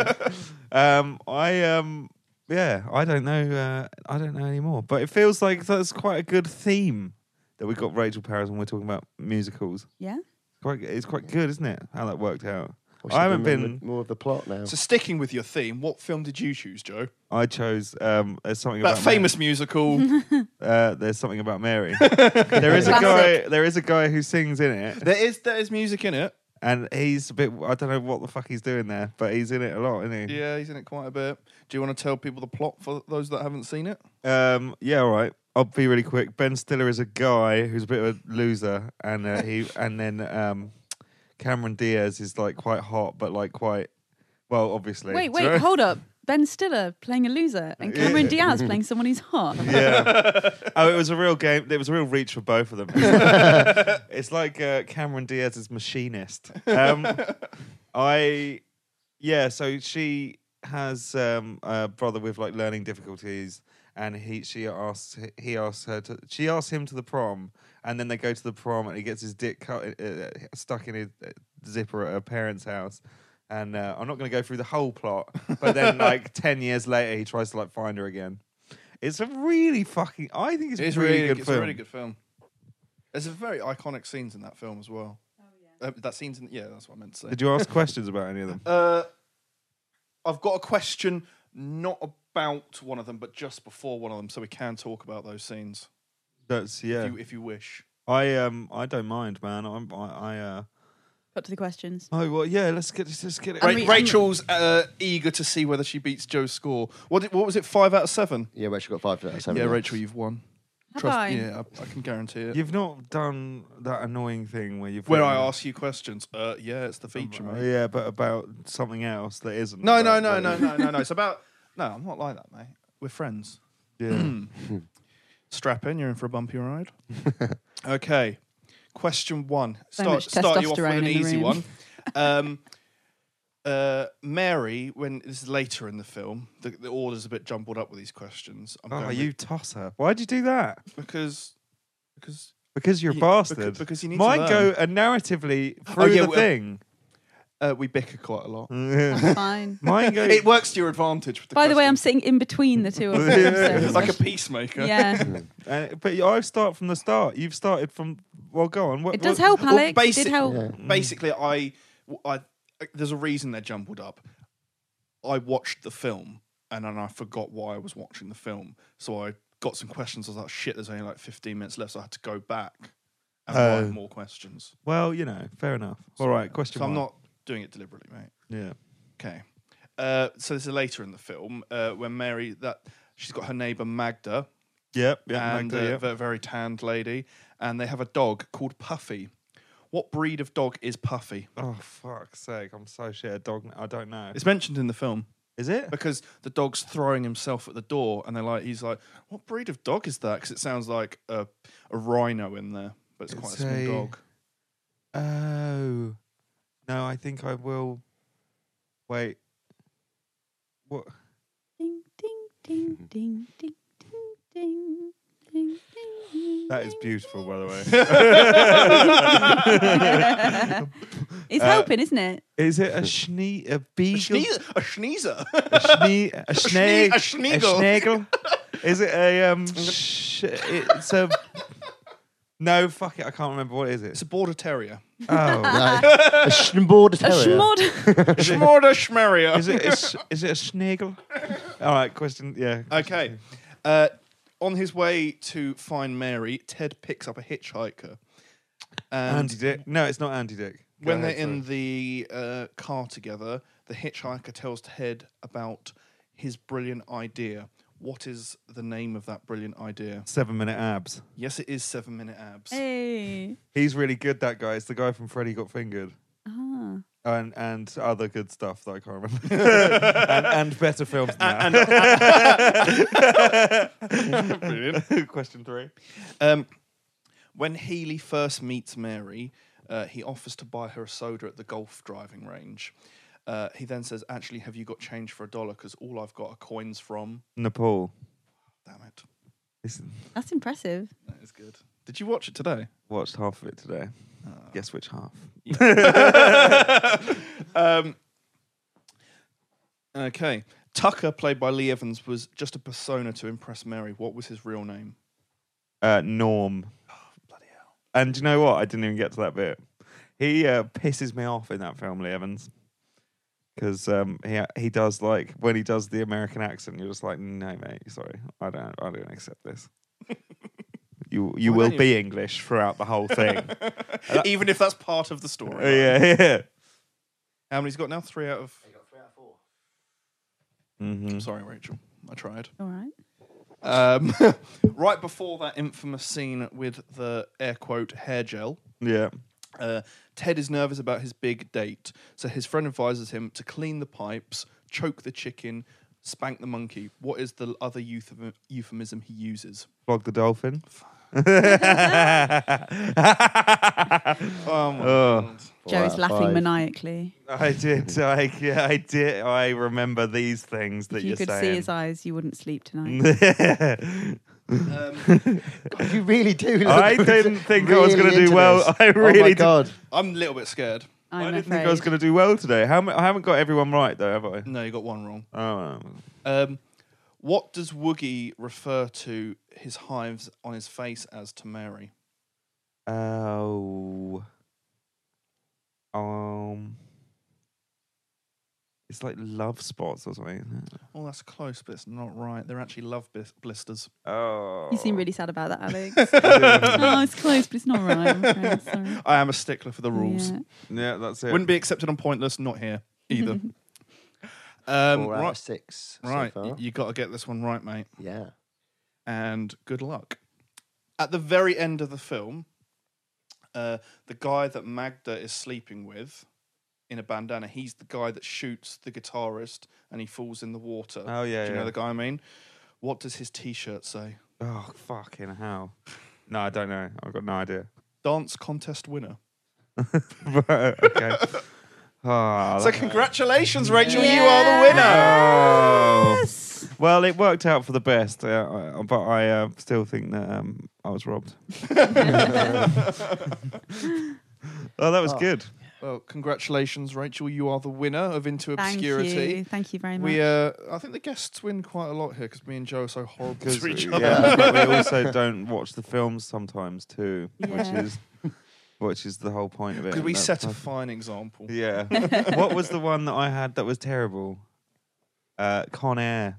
um, I um, yeah, I don't know. Uh, I don't know anymore. But it feels like that's quite a good theme that we got Rachel Paris when we're talking about musicals. Yeah. Quite, it's quite good, isn't it? How that worked out. wish I I'd haven't remembered been- more of the plot now. So sticking with your theme, what film did you choose, Joe? I chose um, there's something That about famous musical. Mary. Uh, there's something about Mary. there is a guy. Classic. There is a guy who sings in it, there is there is music in it. and he's a bit. I don't know what the fuck he's doing there, but he's in it a lot, isn't he? Yeah, he's in it quite a bit. Do you want to tell people the plot for those that haven't seen it? Um, yeah, all right. I'll be really quick. Ben Stiller is a guy who's a bit of a loser, and uh, he and then um, Cameron Diaz is like quite hot, but like quite well, obviously. Wait, Do you know? wait, hold up. Ben Stiller playing a loser and Cameron Diaz playing someone who's hot. Yeah. Oh, it was a real game. It was a real reach for both of them. It's like uh, Cameron Diaz's Machinist. Um, I, yeah. So she has um, a brother with like learning difficulties, and he she asks he asks her to she asks him to the prom, and then they go to the prom, and he gets his dick cut, uh, stuck in his zipper at her parents' house. And uh, I'm not going to go through the whole plot, but then like ten years later, he tries to like find her again. It's a really fucking. I think it's, It's a really, good it's film. a really good film. There's a very iconic scenes in that film as well. Oh yeah. Uh, that scenes in yeah, that's what I meant to say. Did you ask questions about any of them? Uh, I've got a question, not about one of them, but just before one of them, so we can talk about those scenes That's yeah. if you if you wish. I um I don't mind, man. I'm I, I uh. Got to the questions. Oh well, yeah. Let's get let's get it. And Ra- we- and- Rachel's uh, eager to see whether she beats Joe's score. What did, what was it? Five out of seven. Yeah, Rachel got five out of seven. Yeah, Rachel, you've won. Have I? Yeah, I, I can guarantee it. You've not done that annoying thing where you've Where I written- ask you questions. Uh, yeah, it's the feature, Uh, mate. yeah, but about something else that isn't. No, no, about- no, like- no, no, no, no. It's about. No, I'm not like that, mate. We're friends. Yeah. Strap in. You're in for a bumpy ride. Okay. Question one. So Start, much start you off with testosterone an in the easy room. one. Um, uh, Mary, when this is later in the film, the, the order's a bit jumbled up with these questions. I'm Oh, going you tosser! Why'd you do that? because because Because you're a You- bastard. becau- because you need to Mine go learn. uh, narratively through Oh, yeah, the well- thing. uh, we bicker quite a lot. That's fine. Mine go. It works to your advantage. With the By the way, I'm questions. sitting in between the two of Yeah. them. so- like a peacemaker. yeah. Uh, but I start from the start. You've started from. Well, go on. What, It does what- help, well, Alex. It basic- did help. Yeah. Basically, I, I, there's a reason they're jumbled up. I watched the film and then I forgot why I was watching the film. So I got some questions. I was like, shit, there's only like fifteen minutes left. So I had to go back and Oh. write more questions. Well, you know, fair enough. All right, question So I'm one. not doing it deliberately, mate. Yeah. Okay. Uh, so this is later in the film uh, when Mary, that she's got her neighbour Magda, Yep. Yeah. and Magda, a yep. ve- very tanned lady, and they have a dog called Puffy. What breed of dog is Puffy? Oh fuck's sake! I'm so shit at dog. I don't know. It's mentioned in the film Is it? because the dog's throwing himself at the door, and they're like, he's like, "What breed of dog is that?" Because it sounds like a a rhino in there, but it's, quite a It's small a- dog. Oh. No, I think I will. Wait. What? Ding, ding, ding, ding, ding, ding, ding, ding, ding. That is beautiful, by the way. It's Uh, helping, isn't it? Is it a schnee, a A, beagle, schneeze- a sneezer. a schnee, a schnee- snake, a a schneagle. schneagle? Is it a um? Sh- it's a. No, fuck it. I can't remember what is it. It's a border terrier. Oh, No, a Schmborder A Terrier. schmod. Schmorder schmeria. is it? A, s- is it a snaggle? All right. Question. Yeah. Okay. Uh, on his way to find Mary, Ted picks up a hitchhiker. And Andy Dick. No, it's not Andy Dick. Go when ahead, they're in sorry. the uh, car together, the hitchhiker tells Ted about his brilliant idea. What is the name of that brilliant idea? Seven Minute Abs. Yes, it is Seven Minute Abs. Hey. He's really good. That guy. It's the guy from Freddy Got Fingered. Ah. And and other good stuff that I can't remember. and, and better films than that. Brilliant. Question three. Um, when Healy first meets Mary, uh, he offers to buy her a soda at the golf driving range. Uh, he then says, actually, have you got change for a dollar? Because all I've got are coins from... Nepal. Damn it. Listen, That's impressive. That is good. Did you watch it today? watched half of it today. Guess which half? um, okay. Tucker, played by Lee Evans, was just a persona to impress Mary. What was his real name? Uh, Norm. Bloody hell. And do you know what? I didn't even get to that bit. He uh, pisses me off in that film, Lee Evans. because um, he he does like when he does the American accent, you're just like, no, mate, sorry, I don't, I don't accept this. You you Why will don't be you? English throughout the whole thing. Even if that's part of the story. Uh, yeah, yeah. How many's got now? Three out of. got three out of four. Mm-hmm. Sorry, Rachel. I tried. All right. Um, right before that infamous scene with the air quote hair gel, Yeah. uh, Ted is nervous about his big date, so his friend advises him to clean the pipes, choke the chicken, spank the monkey. What is the other euphem- euphemism he uses? Flog the dolphin. Oh my Oh. God. Joe's Wow, laughing five. maniacally. I did. I, yeah, I did. I remember these things that If you you're could saying. see his eyes, you wouldn't sleep tonight. Um, God, you really do. Look I didn't think I was really going to do into well. this. I Oh really my did. God. I'm a little bit scared. I'm I didn't afraid. think I was going to do well today. How ma- I haven't got everyone right though, have I? No, you got one wrong. Oh, Um, what does Woogie refer to his hives on his face as to Mary? oh, um, it's like love spots or something. Isn't it? Oh, that's close, but it's not right. They're actually love bis- blisters. Oh, You seem really sad about that, Alex. Oh, it's close, but it's not right. I'm afraid. Sorry. I am a stickler for the rules. Yeah. Yeah, that's it. Wouldn't be accepted on Pointless, not here either. um, Four out of right, six. right. So y- far. you got to get this one right, mate. Yeah. And good luck. At the very end of the film, uh, the guy that Magda is sleeping with in a bandana, he's the guy that shoots the guitarist and he falls in the water. Oh yeah, Do you yeah. know the guy I mean? What does his T-shirt say? Oh fucking hell! No, I don't know. I've got no idea. Dance contest winner. Okay. Oh, So that- congratulations, Rachel. You are the winner. Oh. Yes. Well, it worked out for the best, uh, I- but I uh, still think that um, I was robbed. Oh, that was Oh. good. Well, congratulations, Rachel. You are the winner of Into Thank Obscurity. you. Thank you very much. We, uh, I think the guests win quite a lot here because me and Joe are so horrible Because to each yeah, other. but we also don't watch the films sometimes too, which Yeah. is which is the whole point of it. Because we That- set a fine example. Yeah. What was the one that I had that was terrible? Uh, Con Air.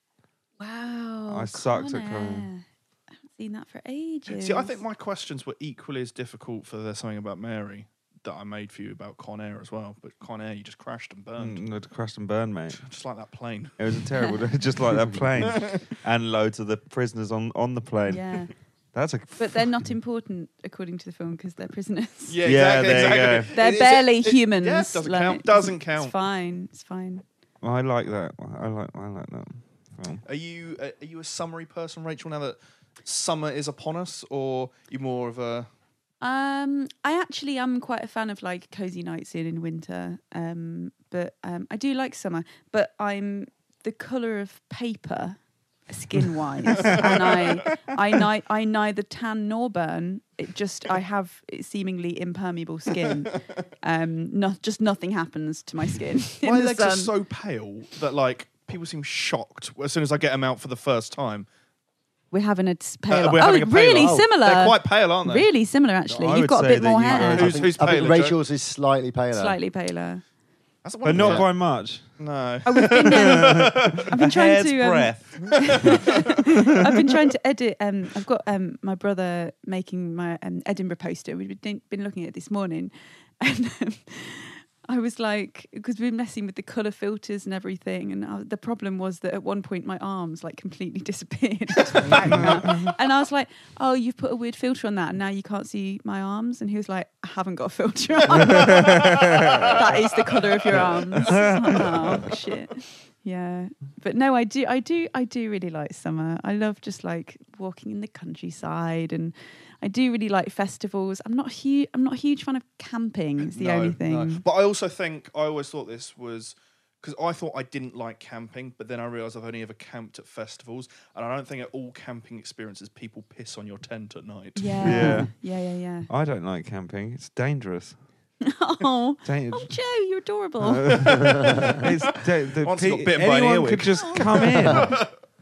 Wow. I sucked at Con Con Air. Air. I haven't seen that for ages. See, I think my questions were equally as difficult for There's Something About Mary that I made for you about Con Air as well. But Con Air, you just crashed and burned. Mm, it crashed and burned, mate. Just like that plane. It was a terrible, just like that plane, and loads of the prisoners on, on the plane. Yeah. That's a. But they're not important according to the film because they're prisoners. Yeah, Yeah, exactly. there you exactly. They're It- barely it- it- humans. Yeah, doesn't like, count. Doesn't It's count. fine. It's fine. I like that. I like. I like that film. Are you uh, are you a summery person, Rachel? Now that summer is upon us, or you more of a Um, I actually am quite a fan of like cozy nights in in winter. Um, but um, I do like summer. But I'm the colour of paper, skin wise, and I I, ni- I neither tan nor burn. It just I have seemingly impermeable skin. Um, not just nothing happens to my skin. in my the legs are sun. so pale that like people seem shocked as soon as I get them out for the first time. We're having a s- Uh, pale. we're oh, having a pale really oh, similar. They're quite pale, aren't they? Really similar, actually. I You've would got a say bit that more you hair. guys- Who's- I think, who's I think paler, Joe? Rachel's is slightly paler. Slightly paler. That's But not yeah. by much. No. Oh, we've been, um, I've been A trying hair's to. Um, breadth. I've been trying to edit. Um, I've got um, my brother making my um, Edinburgh poster. We've been, been looking at it this morning, and um, I was like, because we've been messing with the colour filters and everything, and I, the problem was that at one point my arms like completely disappeared, and I was like, "Oh, you've put a weird filter on that, and now you can't see my arms." And he was like, "I haven't got a filter on. That is the colour of your arms." I was like, oh shit. Yeah, but no, I do, I do, I do really like summer. I love just like walking in the countryside, and I do really like festivals. I'm not huge. I'm not a huge fan of camping. It's the No, only no. thing. But I also think I always thought this was because I thought I didn't like camping, but then I realised I've only ever camped at festivals, and I don't think at all camping experiences people piss on your tent at night. Yeah, Yeah. yeah, yeah, I don't like camping. It's dangerous. yeah. Oh, Dan- oh, Joe, you're adorable. it's da- the Once you got pe- bitten by an anyone earwig. could just come in.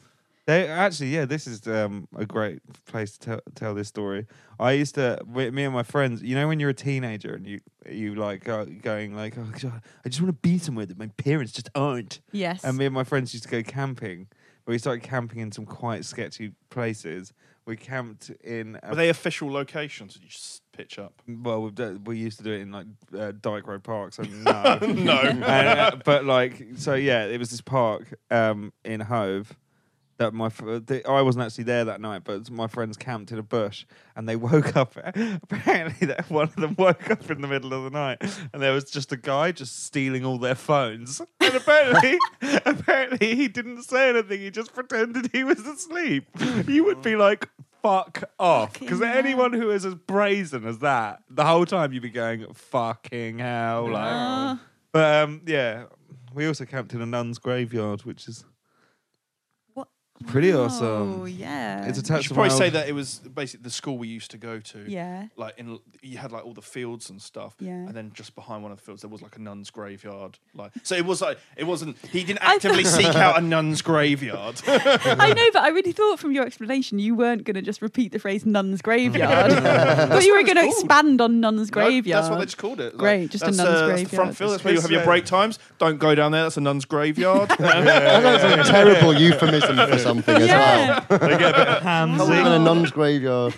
They actually, yeah, this is um, a great place to tell, tell this story. I used to, with me and my friends, you know, when you're a teenager and you you like uh, going like, oh God, I just want to be somewhere that my parents just aren't. Yes. And me and my friends used to go camping. But we started camping in some quite sketchy places. We camped in. A, Were they official locations? Did you just pitch up? well, we've do, we used to do it in like uh, Dyke Road Park. So no, No. And, uh, but like, so yeah, it was this park um, in Hove. That my fr- the, I wasn't actually there that night, but my friends camped in a bush, and they woke up. Apparently, that one of them woke up in the middle of the night, and there was just a guy just stealing all their phones. And apparently, apparently, he didn't say anything. He just pretended he was asleep. You would be like, "Fuck off," because Fucking anyone who is as brazen as that, the whole time you'd be going, "Fucking hell!" Like, Uh, but um, yeah, we also camped in a nun's graveyard, which is. Pretty oh, awesome. yeah. It's You attached should to probably my say old- that it was basically the school we used to go to. Yeah. Like in, you had like all the fields and stuff. Yeah. And then just behind one of the fields there was like a nun's graveyard. Like, so it was like it wasn't. He didn't I actively thought- seek out a nun's graveyard. I know, but I really thought from your explanation you weren't going to just repeat the phrase nun's graveyard. But you were going to it's called. expand on nun's No, graveyard. that's what they just called it. Like, Great, just a that's, nun's uh, That's the front graveyard. field. That's where you have your It's- break times. Don't go down there. That's a nun's graveyard. That sounds like a terrible euphemism for something as well. Yeah. They get a bit Come in handsy, a nun's graveyard.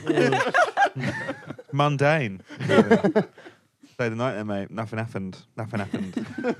mundane. Say the night there, mate. Nothing happened. Nothing happened.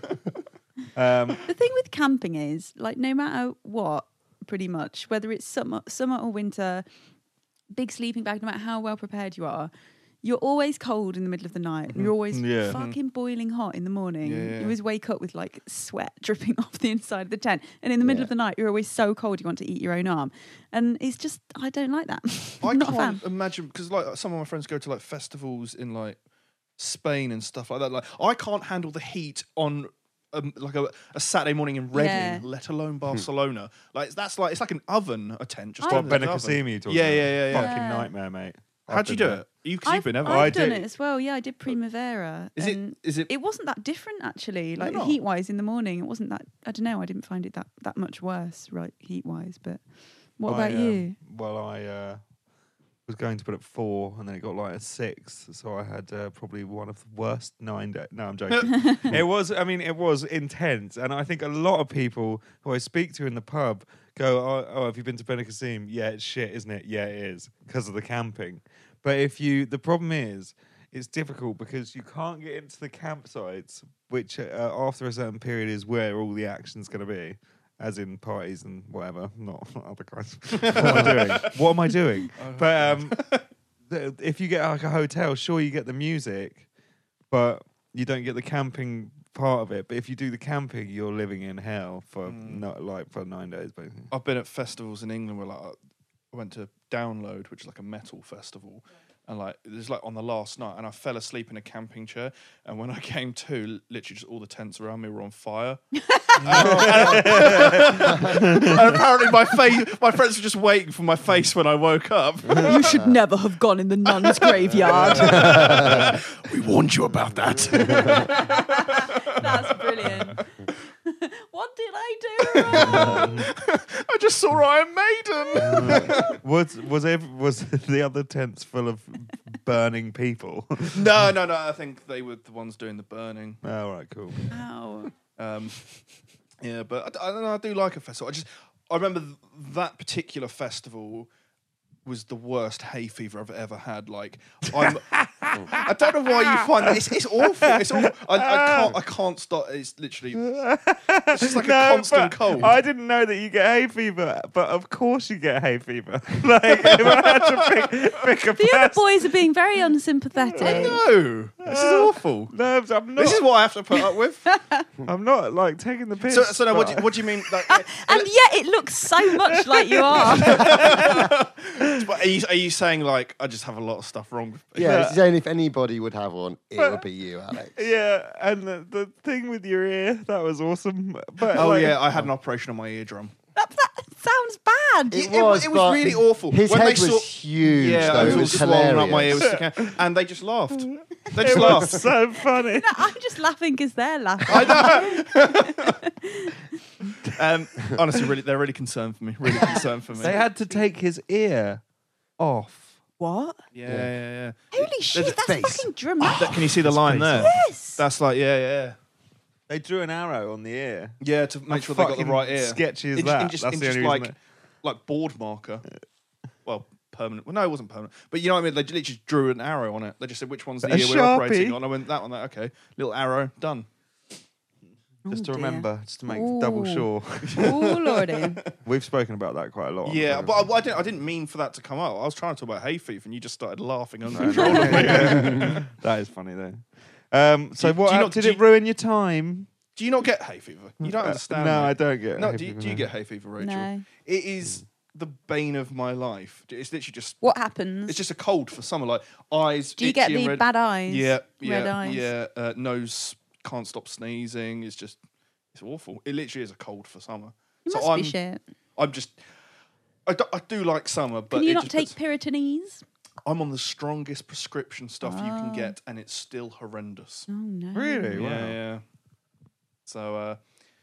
um, The thing with camping is, like, no matter what, pretty much, whether it's summer, summer or winter, big sleeping bag, no matter how well prepared you are, you're always cold in the middle of the night. You're always Yeah. fucking boiling hot in the morning. Yeah, yeah. You always wake up with like sweat dripping off the inside of the tent. And in the middle Yeah. of the night, you're always so cold you want to eat your own arm. And it's just, I don't like that. I I'm not a fan. can't imagine because like some of my friends go to like festivals in like Spain and stuff like that. Like I can't handle the heat on um, like a, a Saturday morning in Reading, Yeah. let alone Barcelona. Like that's like it's like an oven, a tent. Just I- what under the oven. Benicassim you talking Yeah, about? yeah, yeah, yeah. Fucking Yeah. nightmare, mate. How'd you do it? You, cause you've I've, been I've ever. I done did- it as well. Yeah, I did Primavera. Is it? and Is it? It wasn't that different actually. Like not? heat wise in the morning, it wasn't that. I don't know. I didn't find it that that much worse, right? Heat wise, but what I, about um, you? Well, I uh, was going to put at four, and then it got like a six, so I had uh, probably one of the worst nine days. No, I'm joking. It was. I mean, it was intense, and I think a lot of people who I speak to in the pub go, "Oh, oh have you been to Benicassim? Yeah, it's shit, isn't it? Yeah, it is because of the camping." But if you, the problem is, it's difficult because you can't get into the campsites, which uh, after a certain period is where all the action's going to be, as in parties and whatever, not other kinds. What am I doing? What am I doing? But um, the, if you get like a hotel, sure you get the music, but you don't get the camping part of it. But if you do the camping, you're living in hell for Mm. not like for nine days, basically. I've been at festivals in England where like I went to Download, which is like a metal festival, and like it was like on the last night, and I fell asleep in a camping chair, and when I came to, literally just all the tents around me were on fire. and, and apparently my face, my friends were just waiting for my face when I woke up. You should never have gone in the nun's graveyard. We warned you about that. That's brilliant. What did I do wrong? I just saw Iron Maiden. Was was ev- was the other tents full of burning people? no, no, no. I think they were the ones doing the burning. All right, cool. Ow. Um, yeah, but I, I don't know. I do like a festival. I just I remember th- that particular festival was the worst hay fever I've ever had. Like I'm, I don't know why you find that it's, it's awful. It's awful. I, I can't. I can't stop. It's literally. It's just like a constant but cold. I didn't know that you get hay fever, but of course you get hay fever. Like if I had to pick, pick a The other person- boys are being very unsympathetic. No, this is awful. No, I'm not. This is what I have to put up with. I'm not like taking the piss. So, so now, what do, but- you, what do you mean? Like, And yet it looks so much like you are. but are you, are you saying like I just have a lot of stuff wrong with me? Yeah, it's saying if anybody would have one, it would be you, Alex. Yeah, and the, the thing with your ear, that was awesome. But Oh like, yeah, I had an operation on my eardrum. That, that sounds bad. It, it was, it was but really awful. His When head they was saw- huge, Yeah, though. I It was all was swollen up my ear, hilarious. was sticking out, and they just laughed. They it just was laughed. so funny. No, I'm just laughing because they're laughing. I know. Um, honestly, really, they're really concerned for me. Really concerned for me. They had to take his ear off. What? yeah, yeah, yeah. Holy shit, a that's face. fucking dramatic. That- can you see the line there? Yes. That's like, yeah, yeah, They drew an arrow on the ear. yeah. To make sure they got the fucking right ear. sketchy is In- that? in just, That's in the just only reason like, that- like board marker. Well, permanent. Well, no, it wasn't permanent. But you know what I mean? They literally just drew an arrow on it. They just said which one's the A ear we're operating Sharpie? on. I went that one. That okay. Little arrow done. Just to Oh, dear. remember, just to make double Ooh. sure. Oh lordy. We've spoken about that quite a lot. on the Yeah, but program. I, I didn't. I didn't mean for that to come out. I was trying to talk about hay fever, and you just started laughing uncontrollably. That is funny though. Um, so Do- what do you hap- not- did do it you- ruin your time? Do you not get hay fever? You don't Uh, understand. no, mate. I don't get. No, hay do you, fever, do you no. get hay fever, Rachel? No. It is the bane of my life. It's literally just. What happens? It's just a cold for summer, like eyes. Do you get itchy and the red. bad eyes? Yeah, yeah, Red eyes? yeah. Uh, nose can't stop sneezing. It's just, it's awful. It literally is a cold for summer. You so must I'm, be shit. I'm just. I do, I do like summer, but Can you it not just take puts- Piritonese? I'm on the strongest prescription stuff you can Oh. get, and it's still horrendous. Oh no. Really? Yeah, Wow. yeah. So uh,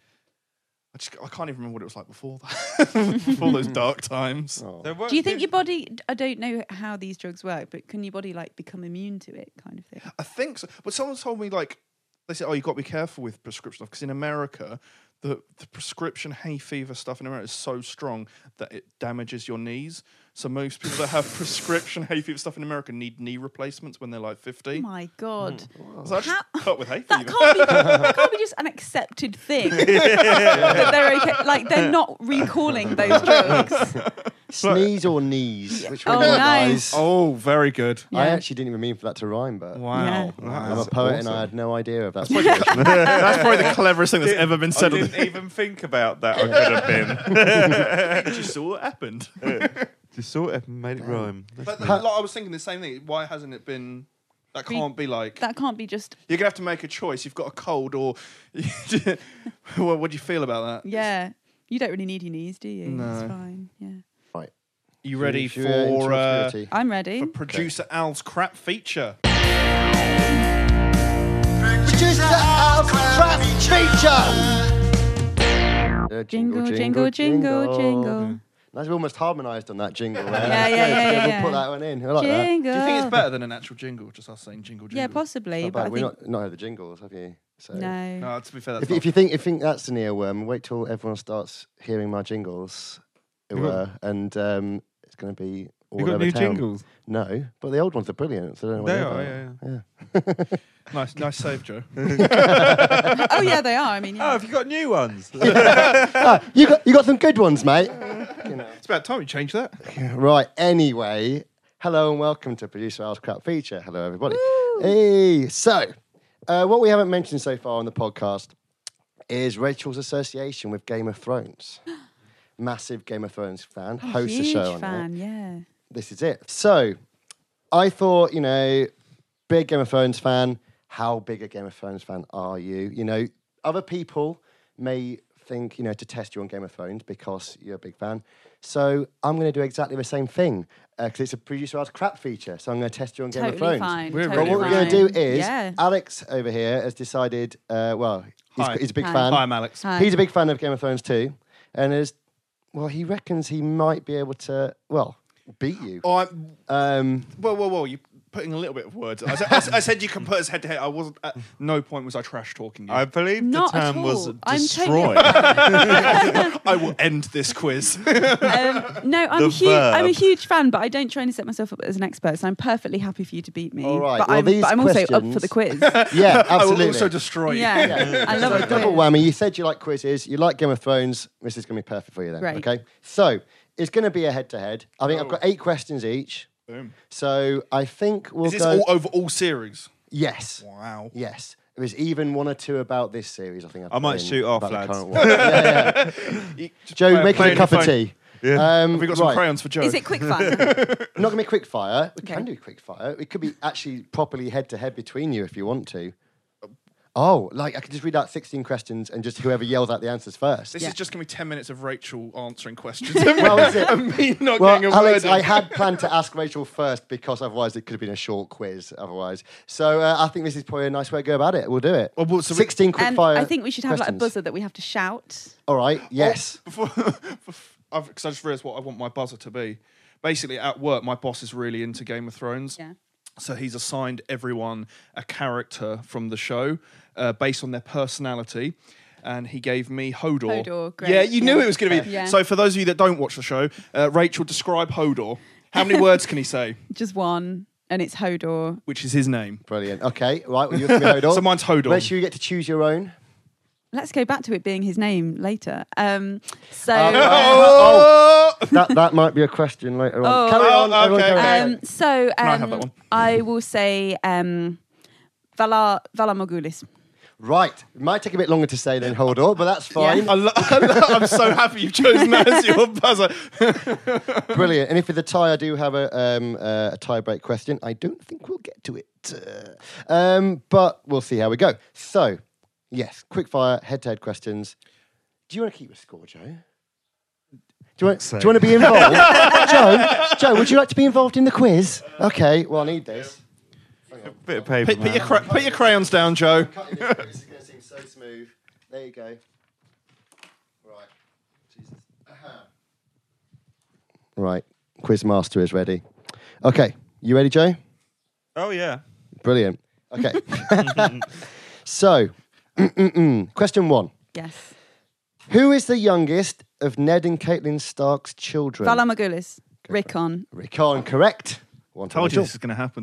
I just I can't even remember what it was like before that, before those dark times. Oh. So what Do you think did- your body? I don't know how these drugs work, but can your body like become immune to it, kind of thing? I think so, but someone told me like they said, oh, you got to be careful with prescription stuff because in America, the the prescription hay fever stuff in America is so strong that it damages your knees. So most people that have prescription hay fever stuff in America need knee replacements when they're like Oh fifty. my god. So I just How- cut with hay That fever. can't be. That can't be just an accepted thing. That they're okay. Like they're not recalling those drugs. Sneeze or kneeze? Which one Oh, do you want, nice. guys? Oh, very good. I Yeah. actually didn't even mean for that to rhyme, but Wow. Yeah. I'm a That's poet and awesome. I had no idea of that situation. That's probably the cleverest thing that's ever been said. I on didn't even think about that. I could have been. the- Just saw what happened. Just sort of made it rhyme. But like, I was thinking the same thing. Why hasn't it been? That Re- can't be like. That can't be just. You're gonna have to make a choice. You've got a cold, or well, what do you feel about that? Yeah. You don't really need your knees, do you? No. It's fine. Yeah. Right. You ready Should we, uh, for into uh, obscurity? I'm ready. for producer Al's crap feature? Producer Al's crap feature. Uh, Jingle, jingle, jingle, jingle. Nice, we almost harmonised on that jingle. There. Yeah, yeah, yeah, yeah, We'll yeah. put that one in. I like that. Jingle. Do you think it's better than an actual jingle? Just us saying jingle, jingle. Yeah, possibly. Not but I bad. We've think not, not heard the jingles, have you? So. no. No, to be fair, that's If, not. if you think if you think that's an earworm, wait till everyone starts hearing my jingles, You got- uh, and um, it's going to be all You got over new town. jingles? No, but the old ones are brilliant. So I don't know what They they're are, about. yeah, yeah. nice, nice save, Joe. Oh yeah, they are. I mean, Oh, yeah. have you got new ones? Ah, you got you got some good ones, mate. You know. It's about time you changed that. Right. Anyway, hello and welcome to Producer Al's Crap Feature. Hello, everybody. Hey. So, uh, what we haven't mentioned so far on the podcast is Rachel's association with Game of Thrones. Massive Game of Thrones fan. I'm a hosts a huge show on it. fan. Yeah. This is it. So, I thought, you know, big Game of Thrones fan. How big a Game of Thrones fan are you? You know, other people may think, you know, to test you on Game of Thrones because you're a big fan. So I'm going to do exactly the same thing because it's a Producer Al's crap feature. So I'm going to test you on Game of Totally Thrones. fine. We're But totally what we're going fine. to do is, Yeah. Alex over here has decided, uh, well, he's, Hi. he's a big Hi. fan. Hi, I'm Alex. Hi. He's a big fan of Game of Thrones too. And is, well, he reckons he might be able to, well, beat you. Oh, I'm, Um, whoa, whoa, whoa! You're putting a little bit of words. I said, I said- I said you can put us head to head. I wasn't. At no point was I trash talking you. I believe Not the at term was all. I'm destroy. totally- I will end this quiz. Um, no, I'm The huge. I'm a verb. huge fan, but I don't try and set myself up as an expert. So I'm perfectly happy for you to beat me. All right, But well, I'm, these but I'm also up for the quiz. yeah, I will absolutely. also destroy you. Yeah, I love So a quiz. double whammy. You said you like quizzes. You like Game of Thrones. This is going to be perfect for you then. Right. Okay. So it's going to be a head-to-head. I think I've got eight questions each. Boom. So I think we'll Is this go. all over all series? Yes. Wow. Yes. There's even one or two about this series. I think I've I might put in shoot off, about the lads. current one. yeah, yeah. Joe, make us a cup of tea. Yeah. Um, Have we got some right. crayons for Joe? Is it quick fire? Not going to be quick fire. We Okay. can do quick fire. It could be actually properly head to head between you if you want to. Oh, like I could just read out sixteen questions and just whoever yells out the answers first. This Yeah. is just going to be ten minutes of Rachel answering questions. Well, is it? and me not Well, getting a Alex, word in. I had planned to ask Rachel first because otherwise it could have been a short quiz. Otherwise, so uh, I think this is probably a nice way to go about it. We'll do it. Well, well, so we- Sixteen quick And fire. I think we should have like a questions. buzzer that we have to shout. All right. Yes. Before, because I just realised what I want my buzzer to be. Basically, at work, my boss is really into Game of Thrones. Yeah. So he's assigned everyone a character from the show uh, based on their personality. And he gave me Hodor. Hodor, great. Yeah, you knew Yeah. it was going to be. Yeah. So for those of you that don't watch the show, uh, Rachel, describe Hodor. How many words can he say? Just one, and it's Hodor. Which is his name. Brilliant. Okay. Right. Well, you're going to be Hodor. So mine's Hodor. Make sure you get to choose your own. Let's go back to it being his name later. Um, so, Oh, um, Oh! That that might be a question later on. Oh. Carry on. Oh, everyone okay, carry okay. on. um, so um, I have that one? I will say um, Valar Valar Morghulis. Right. It might take a bit longer to say than Hodor, but that's fine. I lo- I'm so happy you've chosen that as your buzzer. Brilliant. And if with a tie, I do have a um, uh, a tie break question. I don't think we'll get to it, uh, um, but we'll see how we go. So, yes, quick fire, head to head questions. Do you want to keep a score, Joe? Do you want, do you want to be involved, Joe? Joe, would you like to be involved in the quiz? Okay. Well, I need this. Bit of paper. Put, put, man. your cra- put your crayons down, Joe. Cutting this, this is going to seem so smooth. There you go. Right. Jesus. Uh-huh. Right. Quizmaster is ready. Okay. You ready, Joe? Oh yeah. Brilliant. Okay. So, mm-mm-mm. question one. Yes. Who is the youngest of Ned and Caitlin Stark's children? Valar Morghulis. Rickon. Rickon, correct. One to Told you Rachel. this is going to happen.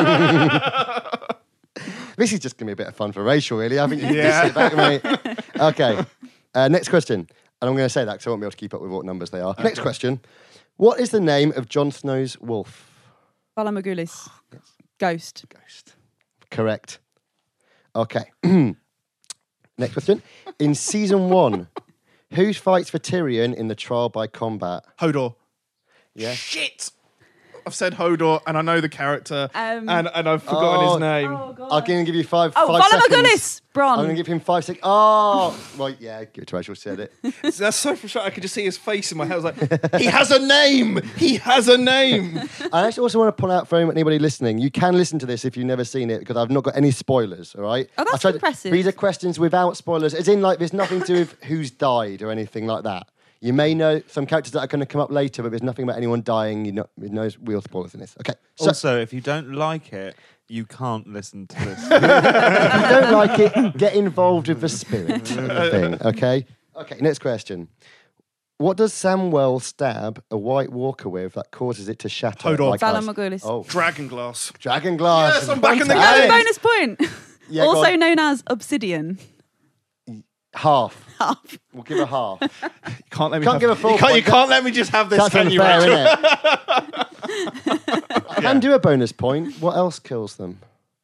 This is just going to be a bit of fun for Rachel, really. I think you Yeah. can just sit back, mate. Okay. Uh, next question. And I'm going to say that because I won't be able to keep up with what numbers they are. Next question. What is the name of Jon Snow's wolf? Valar Morghulis. Ghost. Ghost. Correct. Okay. Next question. In season one, who fights for Tyrion in the trial by combat? Hodor. Yeah. Shit! I've said Hodor, and I know the character, Um, and, and I've forgotten Oh. his name. Oh, God. I'm going to give you five, Oh, five Valar seconds. Morghulis. I'm going to Bronn. give him five seconds. Oh, well, yeah, give it to Rachel. Said it. That's so frustrating. I could just see his face in my head. I was like, he has a name! He has a name! I actually also want to point out for anybody listening, you can listen to this if you've never seen it because I've not got any spoilers, all right? Oh, that's I tried to- impressive. These are questions without spoilers, as in, like, there's nothing to do with who's died or anything like that. You may know some characters that are going to come up later, but there's nothing about anyone dying. You know, there's no real spoilers in this. Okay. So, Also, if you don't like it, you can't listen to this. if you don't like it, get involved with the spirit of the thing, okay? Okay, next question. What does Samwell stab a White Walker with that causes it to shatter? Hodor. like Valar ice? Morghulis. Oh, Dragon glass. Dragon Glass. Yes, I'm back in the Fantastic. game. Bonus point. Yeah, go also on. known as obsidian. Half. Half. We'll give her half. You can't let me Can't have, give a full you can't, you point. can't let me just have this, That's can you, unfair, Rachel? isn't it? I can do a bonus point. What else kills them?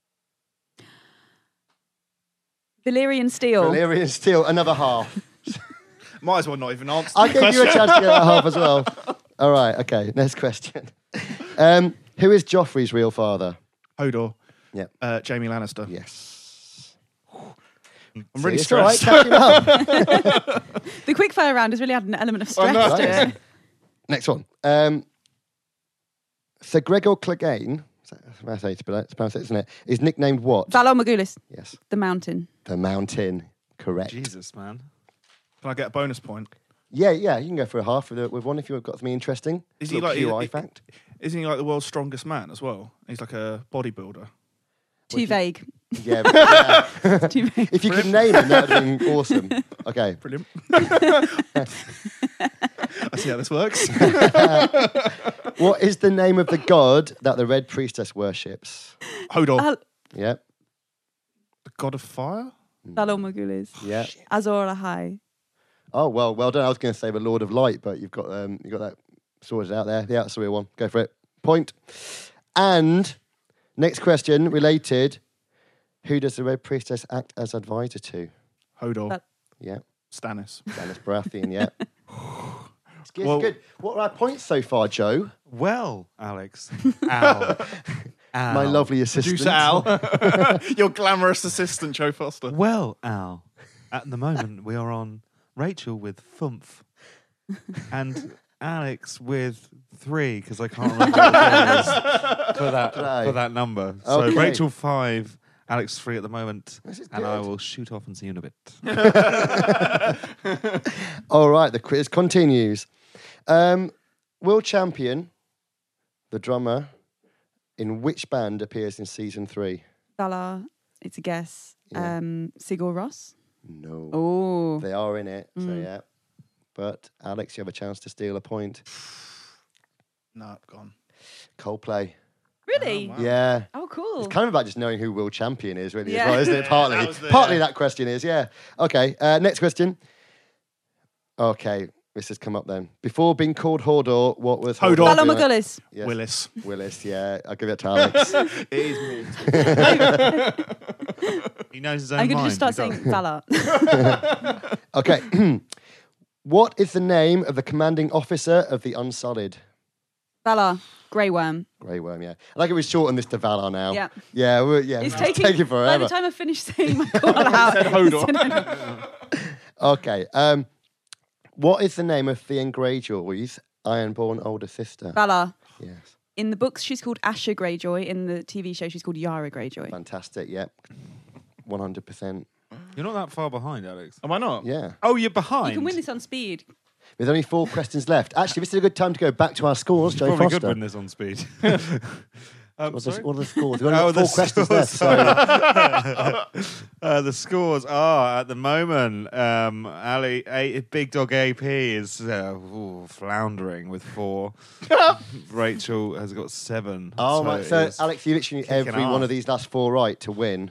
Valyrian steel. Valyrian steel, another half. Might as well not even answer I the gave question. you a chance to get that half as well. All right, okay, next question. Um, who is Joffrey's real father? Hodor. Yeah. Uh, Jamie Lannister. Yes. I'm really See, it's all right, stressed. catching up. The quickfire round has really had an element of I stress know. to it. Next one. Um, Sir Gregor Clegane, that's how you pronounce it, isn't it? Is nicknamed what? Valar Morghulis. Yes. The mountain. The Mountain. Correct. Jesus, man. Can I get a bonus point? Yeah, yeah, you can go for a half with, a, with one if you've got something interesting. Is he Little like- Q I i- i- fact? Isn't he like the world's strongest man as well? He's like a bodybuilder. Too vague. Yeah, but- yeah. Too vague. If you could name him, that would have been awesome. Okay. Brilliant. I see how this works. What is the name of the god that the Red Priestess worships? Hodor. Al- Yeah, The god of fire? Valar Morghulis. yeah. Azor Ahai. Oh well, well done. I was going to say the Lord of Light, but you've got um, you got that sorted out there. Yeah, that's the real one. Go for it. Point. And next question related. Who does the Red Priestess act as advisor to? Hodor. But- Yeah, Stannis. Stannis Baratheon. Yeah. It's good. Well- it's good. What are our points so far, Joe? Well, Alex. Ow. Al. my lovely assistant. Producer Al. Your glamorous assistant, Joe Foster. Well, Al, at the moment we are on Rachel with Fumph and Alex with three because I can't remember what it is for that Right. for that number. So Okay. Rachel five, Alex three at the moment, This is and I good. will shoot off and see you in a bit. All right, the quiz continues. Um, World champion, the drummer, in which band appears in season three? Valar, it's a guess. Yeah. Um, Sigur Rós. No. Oh. They are in it, so Mm. yeah. But Alex, you have a chance to steal a point. No, gone. Coldplay. Really? Wow. Yeah. Oh, cool. It's kind of about just knowing who world champion is, really, Yeah. as well, isn't it? Yeah, Partly, that was the- partly yeah. that question is, yeah. Okay, uh, next question. Okay, this has come up then. Before being called Hodor, what was Hodor. Hodor Valor doing? McGullis. Yes. Willis. Willis, yeah. I'll give it to Alex. It is me. He knows his own I'm going to mind. just start He saying does. Valar. Okay. What is the name of the commanding officer of the Unsullied? Valar. Grey Worm. Grey Worm, yeah. I like it was shortened this to Valar now. Yeah. Yeah, we're, yeah. It's It's taking, taking by forever. the time I finish saying my call out. Said Hodor. Okay. Um, what is the name of Theon Greyjoy's Ironborn older sister? Valar. Yes. In the books, she's called Asha Greyjoy. In the T V show, she's called Yara Greyjoy. Fantastic, yep. one hundred percent. You're not that far behind, Alex. Am I not? Yeah. Oh, you're behind. You can win this on speed. With only four questions left. Actually, this is a good time to go back to our scores, Joe Probably Foster. could win this on speed. um, What are, the, sorry? what are the scores? We've only Oh, got four the questions scores, left. So. Uh, the scores are at the moment. Um, Ali, a, Big Dog A P is uh, ooh, floundering with four. Rachel has got seven. Oh, so my. So, it's Alex, you literally need kicking every one off. of these last four right to win.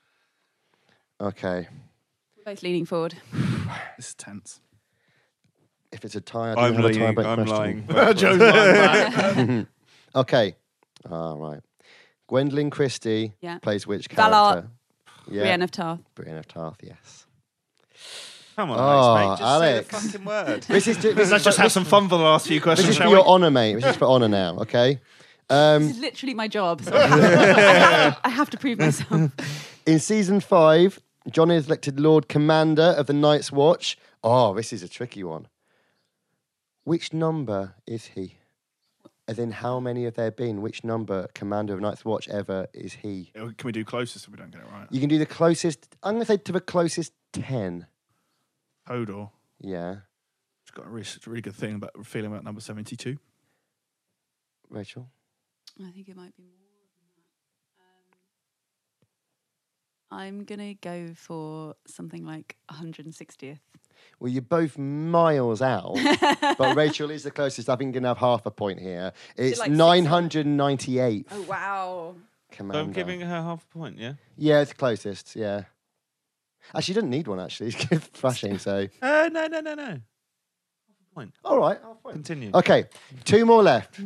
Okay. We're both leaning forward. This is tense. If it's a tie, I don't I'm have a lying. tiebreak I'm question. lying. Joe's lying back. Okay. All right. Gwendolyn Christie Yeah. plays which Valar. character? Yeah. Brienne of Tarth. Brienne of Tarth, yes. Come on, Oh, Alex, mate. Just Alex. say the fucking word. This is, to, this Let's is, just have this, some fun for the last few this questions, is for shall your we? honour, mate. This is for honour now, okay? Um, This is literally my job. So I, have to, I have to prove myself. in season five, John is elected Lord Commander of the Night's Watch. Oh, this is a tricky one. Which number is he? As in, how many have there been? Which number Commander of Night's Watch ever is he? Can we do closest if we don't get it right? You can do the closest, I'm going to say to the closest ten. Hodor. Yeah. It's got a really, a really good thing about feeling about number seventy-two. Rachel? I think it might be more than that. Um, I'm going to go for something like one hundred sixtieth. Well, you're both miles out, but Rachel is the closest. I think you're going to have half a point here. It's like six- nine hundred ninety-eight. Oh, wow. Commander. So I'm giving her half a point, yeah? Yeah, it's the closest, yeah. Actually, you don't need one, actually. It's thrashing, so... Uh, no, no, no, no. Half a point. All right, half point. Continue. Okay, two more left.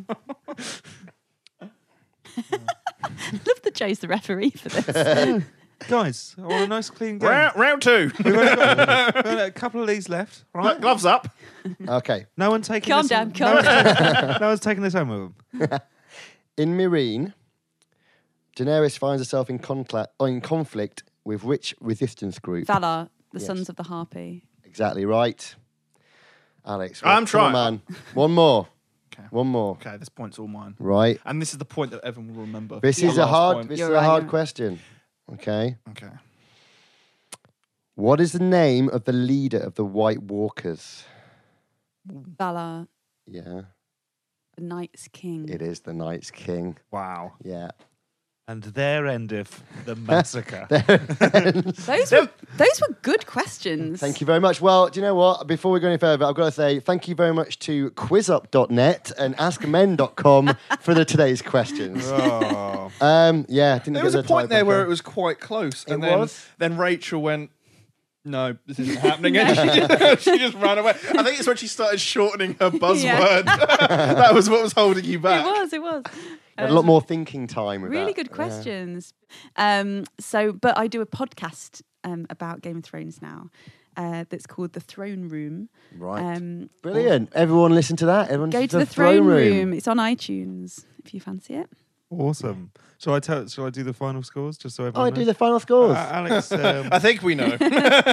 I love that Joe's the referee for this. Guys, I want a nice clean game. Round, round two. We've only got, we've got a couple of these left, right? Right, gloves up. Okay. No one taking Calm this down, no calm one's down. taking- no one's taking this home with them. In Meereen, Daenerys finds herself in, concla- or in conflict with which resistance group? Valar, the Yes. Sons of the Harpy. Exactly right. Alex. I'm come on, trying. man. One more. Okay. One more. Okay, this point's all mine. Right. And this is the point that Evan will remember. This The is a last hard. point. This You're is a right, hard you're- question. Okay. Okay. What is the name of the leader of the White Walkers? Valar, Yeah, the Night's King. it is the Night's King. Wow. Yeah. And there endeth the massacre. Those were, those were good questions. Thank you very much. Well, do you know what? Before we go any further, I've got to say thank you very much to quizzup dot net and ask men dot com for the today's questions. Oh. Um, yeah, didn't There get was the a point there tiebreaker. where it was quite close. It And then, was? then Rachel went, no, this isn't happening. And she just, she just ran away. I think it's when she started shortening her buzzword. That was what was holding you back. It was, it was. Had a lot more thinking time with Really that. good Yeah. questions. Um, so, but I do a podcast um, about Game of Thrones now uh, that's called The Throne Room. Right. Um, Brilliant. Everyone listen to that. Everyone Go listen to the Throne Throne Room. Room. It's on iTunes if you fancy it. Awesome. Shall I tell? Shall I do the final scores just so Oh, everyone I do knows? the final scores. Uh, Alex, um, I think we know.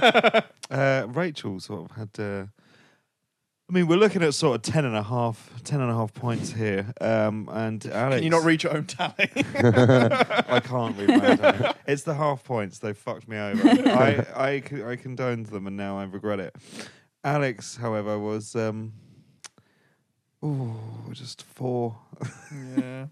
uh, Rachel sort of had. Uh, I mean, we're looking at sort of ten and a half, ten and a half points here. Um, and Alex, Can you not read your own tally? I can't read my own tally. It's the half points. They fucked me over. I, I, c- I condoned them and now I regret it. Alex, however, was um, ooh, just four. Yeah.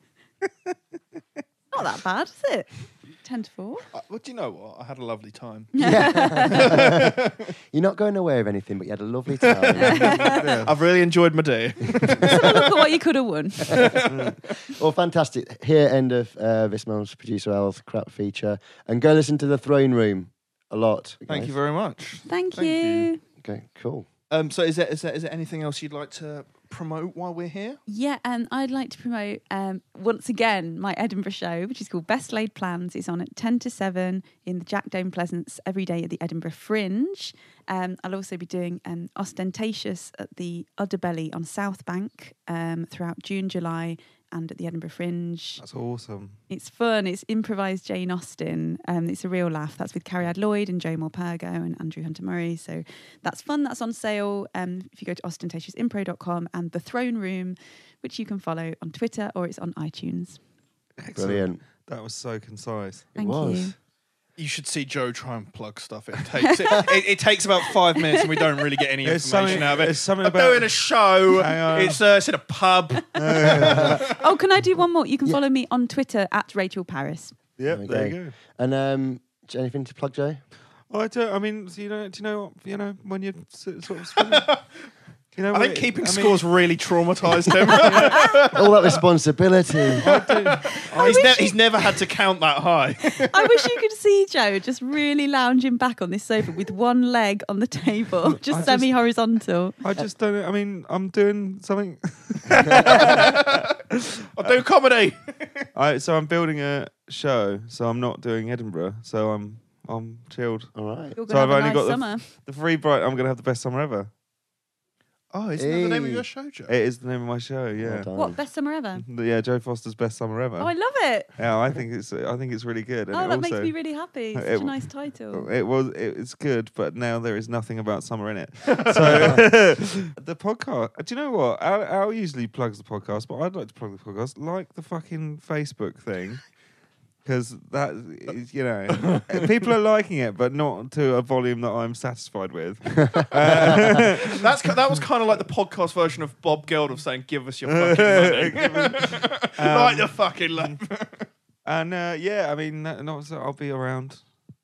Not that bad, is it? Ten to four. Uh, well, do you know what? I had a lovely time. Yeah. You're not going away with anything, but you had a lovely time. I've really enjoyed my day. Let's have a look at what you could have won. Well, fantastic. Here, end of uh, this month's Producer Al's crap feature. And go listen to The Throne Room a lot. Thank guys. you very much. Thank, Thank you. you. Okay, cool. Um, so is there, is there is there anything else you'd like to promote while we're here? Yeah, um, I'd like to promote um, once again my Edinburgh show, which is called Best Laid Plans. It's on at ten to seven in the Jack Dome Pleasance every day at the Edinburgh Fringe. Um, I'll also be doing um, Ostentatious at the Udderbelly on South Bank um, throughout June, July, and at the Edinburgh Fringe. That's awesome. It's fun. It's improvised Jane Austen. Um, it's a real laugh. That's with Carrie Ad Lloyd and Joe Morpurgo and Andrew Hunter Murray. So that's fun. That's on sale um, if you go to ostentatious impro dot com, and The Throne Room, which you can follow on Twitter or it's on iTunes. Excellent. Brilliant. That was so concise. Thank it was. you. You should see Joe try and plug stuff. It takes it, it, it takes about five minutes, and we don't really get any There's information something- out of it. there's something I'm about- doing a show. Hang on. It's uh, it's in a pub. Oh, can I do one more? You can Yeah. follow me on Twitter at Rachel Paris. Yep, There we there go. you go. And um, do you- anything to plug, Joe? Oh, I do. I mean, so you know, do you know, what, you know, when you sort of, spinning, you know, I when think it- keeping I mean, scores really traumatised him. All that responsibility. he's, ne- he's never had to count that high. I wish you could see Joe just really lounging back on this sofa with one leg on the table, just just- semi-horizontal. I just don't. I mean, I'm doing something. I do comedy. I so I'm building a show, so I'm not doing Edinburgh. So I'm I'm chilled. All right. You're So going I've to have only a got nice the- summer. The free bright. I'm gonna have the best summer ever. Oh, isn't that the name of Hey. your show, Joe? It is the name of my show. Well Yeah. done. What, best summer ever? Yeah, Joe Foster's best summer ever. Oh, I love it. Yeah, I think it's I think it's really good. And Oh, it that also, makes me really happy. It's it such a w- nice title. It was. It's good, but now there is nothing about summer in it. So the podcast. Do you know what? Al, Al usually plugs the podcast, but I'd like to plug the podcast, like the fucking Facebook thing, because that is, you know, people are liking it, but not to a volume that I'm satisfied with. Uh, That's ki- that was kind of like the podcast version of Bob Geldof saying, "Give us your fucking money." Like the fucking love. and uh, yeah, I mean, uh, not so I'll be around.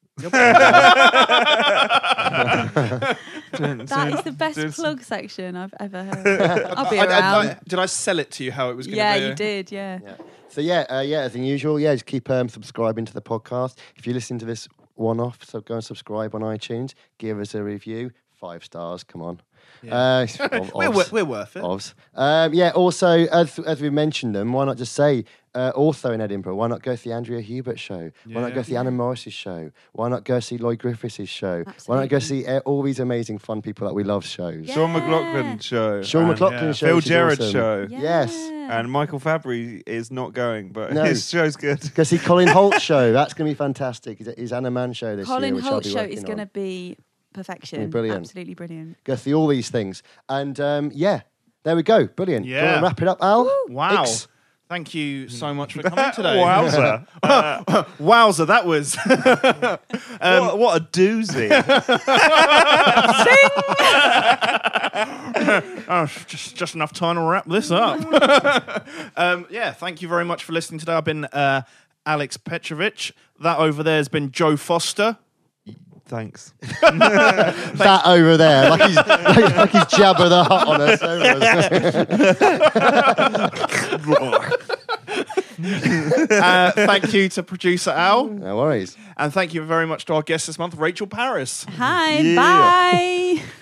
Doing- That doing- is the best doing some- plug section I've ever heard. I'll be I- I- around. I- did I sell it to you how it was going to Yeah, be? you did. Yeah. Yeah. So yeah, uh, yeah, as usual, yeah, just keep um, subscribing to the podcast. If you listen to this one-off, so go and subscribe on iTunes. Give us a review, five stars. Come on, uh, ov- We're, ovs. wor- we're worth it. Ovs. Um, yeah. Also, as as we mentioned them, why not just say uh, also in Edinburgh? Why not go to the Andrea Hubert show? Why not go to the Yeah. Anna Morris's show? Why not go see Lloyd Griffiths' show? Why not go Absolutely. see uh, all these amazing fun people that we love shows? Yeah. Sean McLaughlin show. Sean and McLaughlin yeah. show, Phil which is Jarrett awesome. show. Yes. Yeah. And Michael Fabry is not going, but No. his show's good. Go see Colin Holt show. That's going to be fantastic. His- His Anna Man show this Colin year, which I'll Holt be show working is going to on. be perfection. brilliant. Absolutely brilliant. Go see all these things. And um, yeah, there we go. Brilliant. Do you Yeah. want to wrap it up, Al? Wow. Ix. Thank you so much for coming today. Wowza. Wowza, that was. what, what a doozy. Oh, just just enough time to wrap this up. um, yeah, thank you very much for listening today. I've been uh, Alex Petrovich. That over there has been Joe Foster. Thanks. That over there, like he's, like, like he's Jabba the Hutt on us. Uh, thank you to producer Al. No worries. And thank you very much to our guest this month, Rachel Paris. Hi. Yeah. Bye.